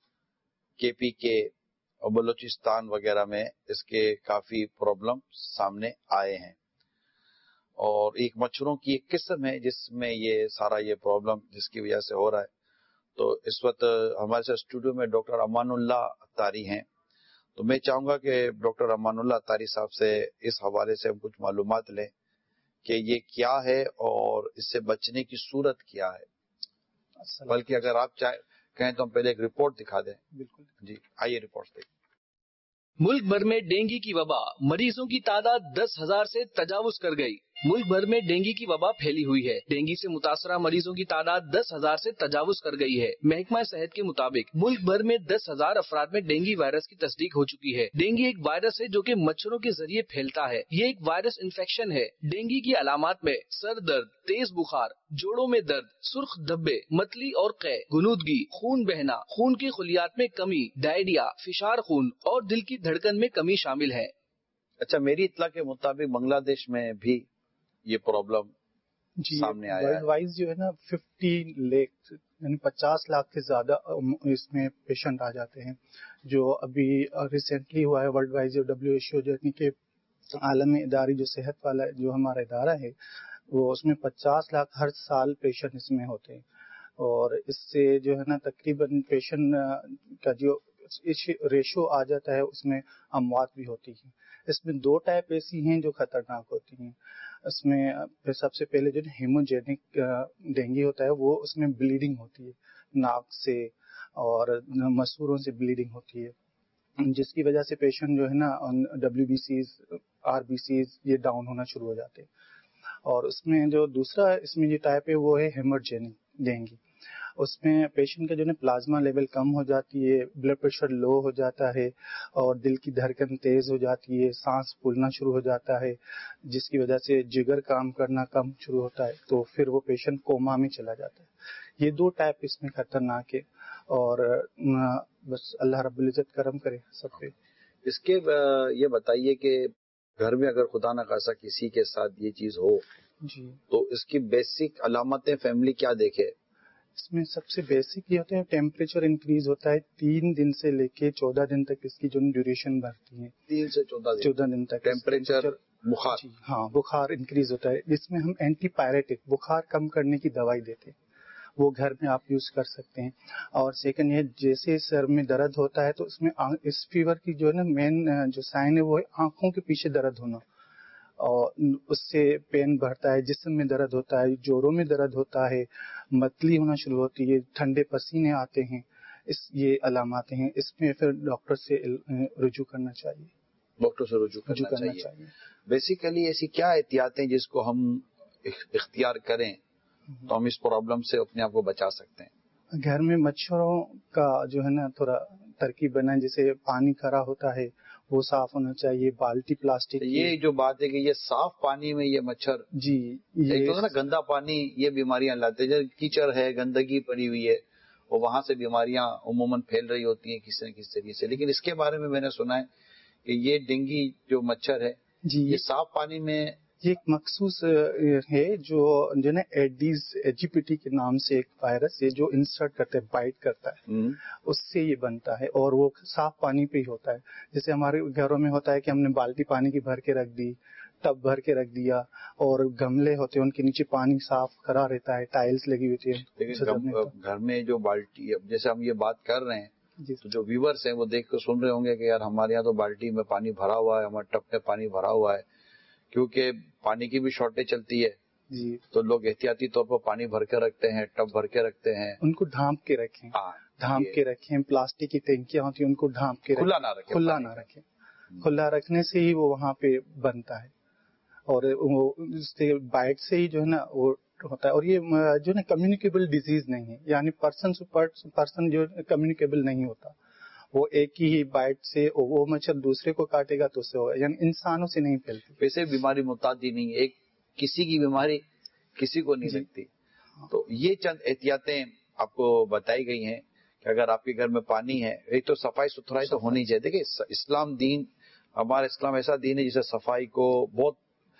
KPK और बलूचिस्तान वगैरह में इसके काफी प्रॉब्लम सामने आए हैं। और एक मच्छरों की एक किस्म है जिसमें ये सारा ये प्रॉब्लम जिसकी वजह से हो रहा है। तो इस वक्त हमारे साथ स्टूडियो में डॉक्टर अमानुल्लाह अत्तारी हैं, तो मैं चाहूंगा कि डॉक्टर अमानुल्लाह अत्तारी साहब से इस हवाले से हम कुछ मालूमात लें कि ये क्या है और इससे बचने की सूरत क्या है। बल्कि अगर आप कहें तो हम पहले एक रिपोर्ट दिखा दें। बिल्कुल जी, आइए रिपोर्ट देखिए। मुल्क भर में डेंगू की वबा, मरीजों की तादाद 10,000 से तजावुज कर गई। मुल्क भर में डेंगू की वबा फैली हुई है। डेंगू से मुतासरा मरीजों की तादाद 10,000 से तजावुज कर गई है। महकमा सेहत के मुताबिक मुल्क भर में 10,000 अफराद में डेंगू वायरस की तस्दीक हो चुकी है। डेंगू एक वायरस है जो कि मच्छरों के जरिए फैलता है। ये एक वायरस इन्फेक्शन है। डेंगू की अलामात में सर दर्द, तेज बुखार, जोड़ों में दर्द, सुर्ख धब्बे, मतली और कै, गुनूदगी, खून बहना, खून की खुलियात में कमी, डायरिया, फिशार खून और दिल की धड़कन में कमी शामिल है। अच्छा, मेरी इत्तला के मुताबिक बांग्लादेश में भी ये प्रॉब्लम सामने आया है। वर्ल्ड वाइज जो है ना 50 लाख यानी 50 लाख से ज्यादा इसमें पेशेंट आ जाते हैं। जो अभी रिसेंटली हुआ है वर्ल्ड वाइज, जो WHO यानी कि आलमी इदारी जो सेहत वाला जो हमारा इदारा है, वो उसमें 50 लाख हर साल पेशेंट इसमें होते हैं। और इससे जो है ना तकरीबन पेशेंट का जो रेशो आ जाता है उसमें अमवात भी होती है। इसमें 2 टाइप ऐसी हैं जो खतरनाक होती हैं। इसमें सबसे पहले जो हेमोजेनिक डेंगू होता है, वो उसमें ब्लीडिंग होती है, नाक से और मसूरों से ब्लीडिंग होती है, जिसकी वजह से पेशेंट जो है ना WBCs, RBCs ये डाउन होना शुरू हो जाते हैं। और उसमें जो दूसरा इसमें जो टाइप है वो है हेमोजेनिक डेंगू। उसमें पेशेंट का जो है प्लाज्मा लेवल कम हो जाती है, ब्लड प्रेशर लो हो जाता है और दिल की धड़कन तेज हो जाती है, सांस फूलना शुरू हो जाता है, जिसकी वजह से जिगर काम करना कम शुरू होता है, तो फिर वो पेशेंट कोमा में चला जाता है। ये 2 टाइप इसमें खतरनाक है और बस अल्लाह रब्बुल इज्जत करम करे सब पे। इसके ये बताइए कि घर में अगर खुदा न खासा किसी के साथ ये चीज हो जी, तो इसकी बेसिक अलामतें फैमिली क्या देखे? इसमें सबसे बेसिक ये होता है टेम्परेचर इंक्रीज होता है 3 दिन से लेके 14 दिन तक इसकी जो ड्यूरेशन बढ़ती है। 3 से 14 दिन तक टेम्परेचर, बुखार, हाँ बुखार इंक्रीज होता है। इसमें हम एंटीपायरेटिक बुखार कम करने की दवाई देते हैं, वो घर में आप यूज कर सकते हैं। और सेकंड ये जैसे सर में दर्द होता है तो इसमें इस फीवर की जो है ना मेन जो साइन है वो है आंखों के पीछे दर्द होना, اور اس سے پین بڑھتا ہے، جسم میں درد ہوتا ہے، جوڑوں میں درد ہوتا ہے، متلی ہونا شروع ہوتی ہے، ٹھنڈے پسینے آتے ہیں، یہ علامات ہیں. اس میں پھر ڈاکٹر سے رجوع کرنا چاہیے. ڈاکٹر سے رجوع کرنا چاہیے. بیسیکلی ایسی کیا احتیاطیں جس کو ہم اختیار کریں تو ہم اس پرابلم سے اپنے آپ کو بچا سکتے ہیں؟ گھر میں مچھروں کا جو ہے نا تھوڑا ترکیب بنا، جیسے پانی کھرا ہوتا ہے وہ صاف ہونا چاہیے، بالٹی پلاسٹک. یہ جو بات ہے کہ یہ صاف پانی میں یہ مچھر، جی ایک تو نا گندا پانی یہ بیماریاں لاتے ہیں. جب کیچڑ ہے، گندگی پڑی ہوئی ہے، اور وہاں سے بیماریاں عموماً پھیل رہی ہوتی ہیں کسی نہ کسی طریقے سے. لیکن اس کے بارے میں نے سنا ہے کہ یہ ڈینگی جو مچھر ہے جی یہ صاف پانی میں، یہ ایک مخصوص ہے جو نا ایڈیز ایجیپٹی کے نام سے ایک وائرس ہے جو انسرٹ کرتا ہے، بائٹ کرتا ہے، اس سے یہ بنتا ہے، اور وہ صاف پانی پہ ہی ہوتا ہے. جیسے ہمارے گھروں میں ہوتا ہے کہ ہم نے بالٹی پانی کی بھر کے رکھ دی، ٹب بھر کے رکھ دیا، اور گملے ہوتے ہیں ان کے نیچے پانی صاف کرا رہتا ہے، ٹائلز لگی ہوئی ہے. گھر میں جو بالٹی، جیسے ہم یہ بات کر رہے ہیں تو جو ویورز ہیں وہ دیکھ کر سن رہے ہوں گے کہ یار ہمارے یہاں تو بالٹی میں پانی بھرا ہوا ہے، ہمارے ٹب میں پانی بھرا ہوا ہے، کیونکہ پانی کی بھی شارٹیج چلتی ہے. جی تو لوگ احتیاطی طور پر پانی بھر کے رکھتے ہیں، ٹب بھر کے رکھتے ہیں. ان کو ڈھانپ کے رکھیں، ڈھانپ کے رکھیں. پلاسٹک کی ٹینکیاں ہوتی ہیں ان کو ڈھانپ کے کھلا نہ رکھیں، کھلا نہ رکھیں. کھلا رکھنے سے ہی وہ وہاں پہ بنتا ہے، اور وہ اس سے بائٹ سے ہی جو ہے نا وہ ہوتا ہے. اور یہ جو ہے نا کمیونیکیبل ڈیزیز نہیں ہے، یعنی پرسن پرسن جو کمیونیکیبل نہیں ہوتا. وہ ایک ہی بائٹ سے وہ مچھر دوسرے کو کاٹے گا تو اس سے ہوگا، یعنی انسانوں سے نہیں پھیلتی. ویسے بیماری متعدی نہیں ہے، ایک کسی کی بیماری کسی کو نہیں لگتی. تو یہ چند احتیاطیں آپ کو بتائی گئی ہیں کہ اگر آپ کے گھر میں پانی ہے، ایک تو صفائی ستھرائی تو ہونی چاہیے. دیکھیں اسلام دین، ہمارا اسلام ایسا دین ہے جسے صفائی کو بہت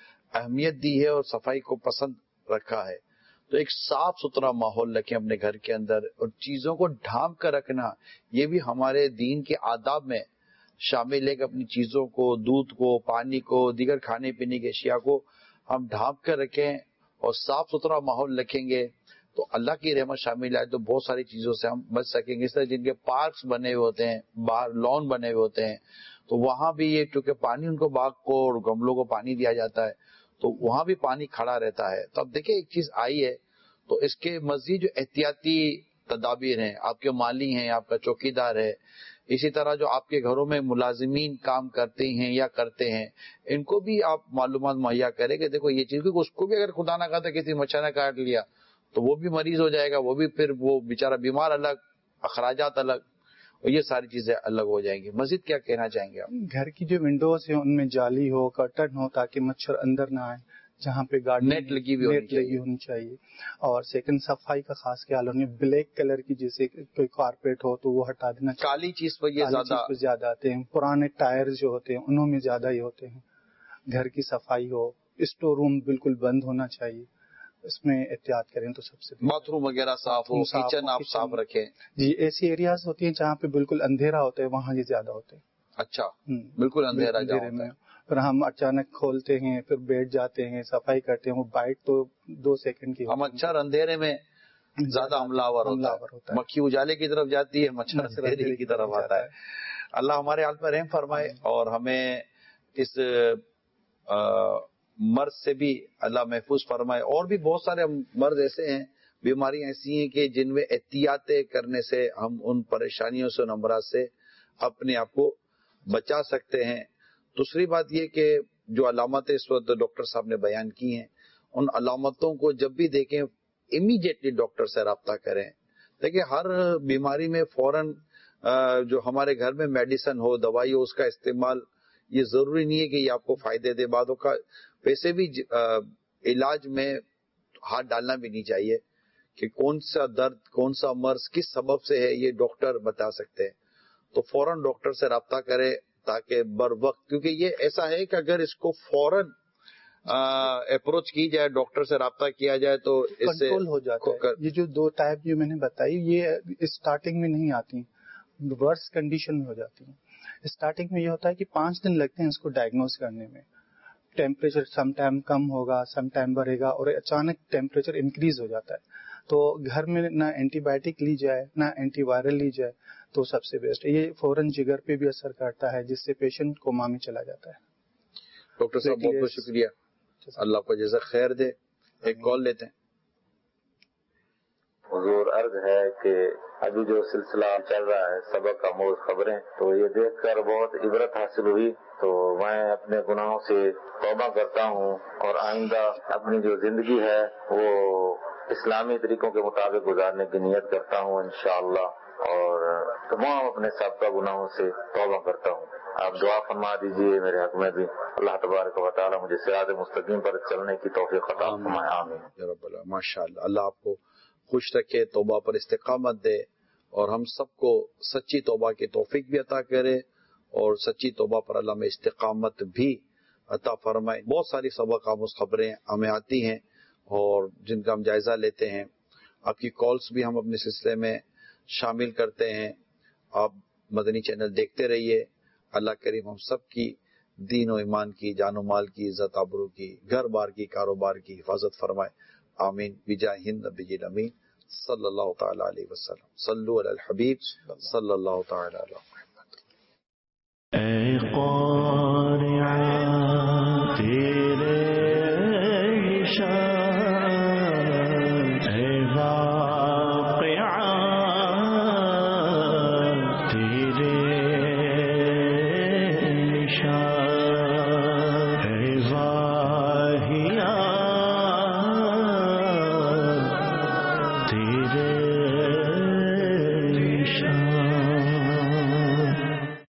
اہمیت دی ہے اور صفائی کو پسند رکھا ہے. تو ایک صاف ستھرا ماحول رکھیں اپنے گھر کے اندر، اور چیزوں کو ڈھانپ کر رکھنا یہ بھی ہمارے دین کے آداب میں شامل ہے کہ اپنی چیزوں کو، دودھ کو، پانی کو، دیگر کھانے پینے کی اشیاء کو ہم ڈھانپ کر رکھیں اور صاف ستھرا ماحول رکھیں گے تو اللہ کی رحمت شامل ہے. تو بہت ساری چیزوں سے ہم بچ سکیں گے. اس طرح جن کے پارکس بنے ہوئے ہوتے ہیں، باہر لان بنے ہوئے ہوتے ہیں، تو وہاں بھی یہ چونکہ پانی ان کو باغ کو اور گملوں کو پانی دیا جاتا ہے تو وہاں بھی پانی کھڑا رہتا ہے. تو اب دیکھیں ایک چیز آئی ہے تو اس کے مزید جو احتیاطی تدابیر ہیں، آپ کے مالی ہیں، آپ کا چوکیدار ہے، اسی طرح جو آپ کے گھروں میں ملازمین کام کرتے ہیں یا کرتے ہیں، ان کو بھی آپ معلومات مہیا کریں کہ دیکھو یہ چیز، کیونکہ اس کو بھی اگر خدا نہ کہتا کسی مچھر نے کاٹ لیا تو وہ بھی مریض ہو جائے گا، وہ بھی پھر وہ بیچارہ بیمار الگ، اخراجات الگ، اور یہ ساری چیزیں الگ ہو جائیں گی. مزید کیا کہنا چاہیں گے آپ؟ گھر کی جو ونڈوز ہیں ان میں جالی ہو، کرٹن ہو، تاکہ مچھر اندر نہ آئے. جہاں پہ گاڑی نیٹ لگی ہونی چاہیے. اور سیکنڈ صفائی کا خاص خیال ہونا. بلیک کلر کی جیسے کوئی کارپیٹ ہو تو وہ ہٹا دینا. کالی چیز پر یہ زیادہ آتے ہیں. پرانے ٹائر جو ہوتے ہیں انہوں میں زیادہ ہی ہوتے ہیں. گھر کی صفائی ہو. اسٹور روم بالکل بند ہونا چاہیے، اس میں احتیاط کریں تو سب سے. باتھ روم وغیرہ صاف ہو، کچن آپ صاف رکھیں. جی ایسی ایریاز ہوتی ہیں جہاں پہ بالکل اندھیرا ہوتا ہے، وہاں یہ زیادہ ہوتے ہیں. اچھا، بالکل اندھیرا میں پھر ہم اچانک کھولتے ہیں، پھر بیٹھ جاتے ہیں، صفائی کرتے ہیں، وہ بائٹ تو 2 سیکنڈ کی. مچھر اندھیرے میں زیادہ حملہ آور ہوتا ہے. مکھی اجالے کی طرف جاتی ہے، مچھر اندھیرے کی طرف آتا ہے. اللہ ہمارے حال پر رحم فرمائے اور ہمیں اس مرض سے بھی اللہ محفوظ فرمائے. اور بھی بہت سارے مرض ایسے ہیں، بیماریاں ایسی ہیں کہ جن میں احتیاطیں کرنے سے ہم ان پریشانیوں سے، امراض سے اپنے آپ کو بچا سکتے ہیں. دوسری بات یہ کہ جو علامتیں اس وقت ڈاکٹر صاحب نے بیان کی ہیں، ان علامتوں کو جب بھی دیکھیں امیڈیٹلی ڈاکٹر سے رابطہ کریں. دیکھیں ہر بیماری میں فوراً جو ہمارے گھر میں میڈیسن ہو، دوائی ہو، اس کا استعمال یہ ضروری نہیں ہے کہ یہ آپ کو فائدے دے. بعدوں کا ویسے بھی علاج میں ہاتھ ڈالنا بھی نہیں چاہیے کہ کون سا درد، کون سا مرض کس سبب سے ہے یہ ڈاکٹر بتا سکتے ہیں. تو فوراً ڈاکٹر سے رابطہ کرے تاکہ بر وقت، کیونکہ یہ ایسا ہے کہ اگر اس کو فوراً اپروچ کی جائے، ڈاکٹر سے رابطہ کیا جائے تو اس سے کنٹرول ہو جاتا ہے. یہ جو 2 ٹائپ جو میں نے بتائی یہ اسٹارٹنگ میں نہیں آتی، ورس کنڈیشن میں ہو جاتی ہیں. اسٹارٹنگ میں یہ ہوتا ہے کہ 5 دن لگتے ہیں اس کو ڈائگنوز کرنے میں. ٹیمپریچر سم ٹائم کم ہوگا، سم ٹائم بڑھے گا، اور اچانک ٹیمپریچر انکریز ہو جاتا ہے. تو گھر میں نہ اینٹی بایوٹک لی جائے نہ اینٹی وائرل لی جائے تو سب سے بیسٹ. یہ فوراً جگر پہ بھی اثر کرتا ہے جس سے پیشنٹ کوما میں چلا جاتا ہے. ڈاکٹر صاحب بہت بہت شکریہ، اللہ کو جزا خیر دے. ایک کال لیتے ہیں. حضور عرض ہے کہ ابھی جو سلسلہ چل رہا ہے سبق آموز خبریں، تو یہ دیکھ کر بہت عبرت حاصل ہوئی. تو میں اپنے گناہوں سے توبہ کرتا ہوں اور آئندہ اپنی جو زندگی ہے وہ اسلامی طریقوں کے مطابق گزارنے کی نیت کرتا ہوں انشاءاللہ، اور تمام اپنے سابقہ گناہوں سے توبہ کرتا ہوں. آپ دعا فرما دیجئے میرے حق میں بھی، اللہ تبارک و تعالی مجھے صراط مستقیم پر چلنے کی توفیق عطا فرمائے. آمین یا رب العالمین. ماشاءاللہ، اللہ آپ کو خوش رکھے، توبہ پر استقامت دے، اور ہم سب کو سچی توبہ کی توفیق بھی عطا کرے، اور سچی توبہ پر اللہ میں استقامت بھی عطا فرمائے. بہت ساری سبق آموز خبریں ہمیں آتی ہیں اور جن کا ہم جائزہ لیتے ہیں. آپ کی کالز بھی ہم اپنے سلسلے میں شامل کرتے ہیں. آپ مدنی چینل دیکھتے رہیے. اللہ کریم ہم سب کی دین و ایمان کی، جان و مال کی، عزت آبرو کی، گھر بار کی، کاروبار کی حفاظت فرمائے. آمین. بجاہ ہند نبی الامین صلی اللہ تعالی علیہ وسلم. صلو علی الحبیب صلی اللہ تعالی علیہ وسلم.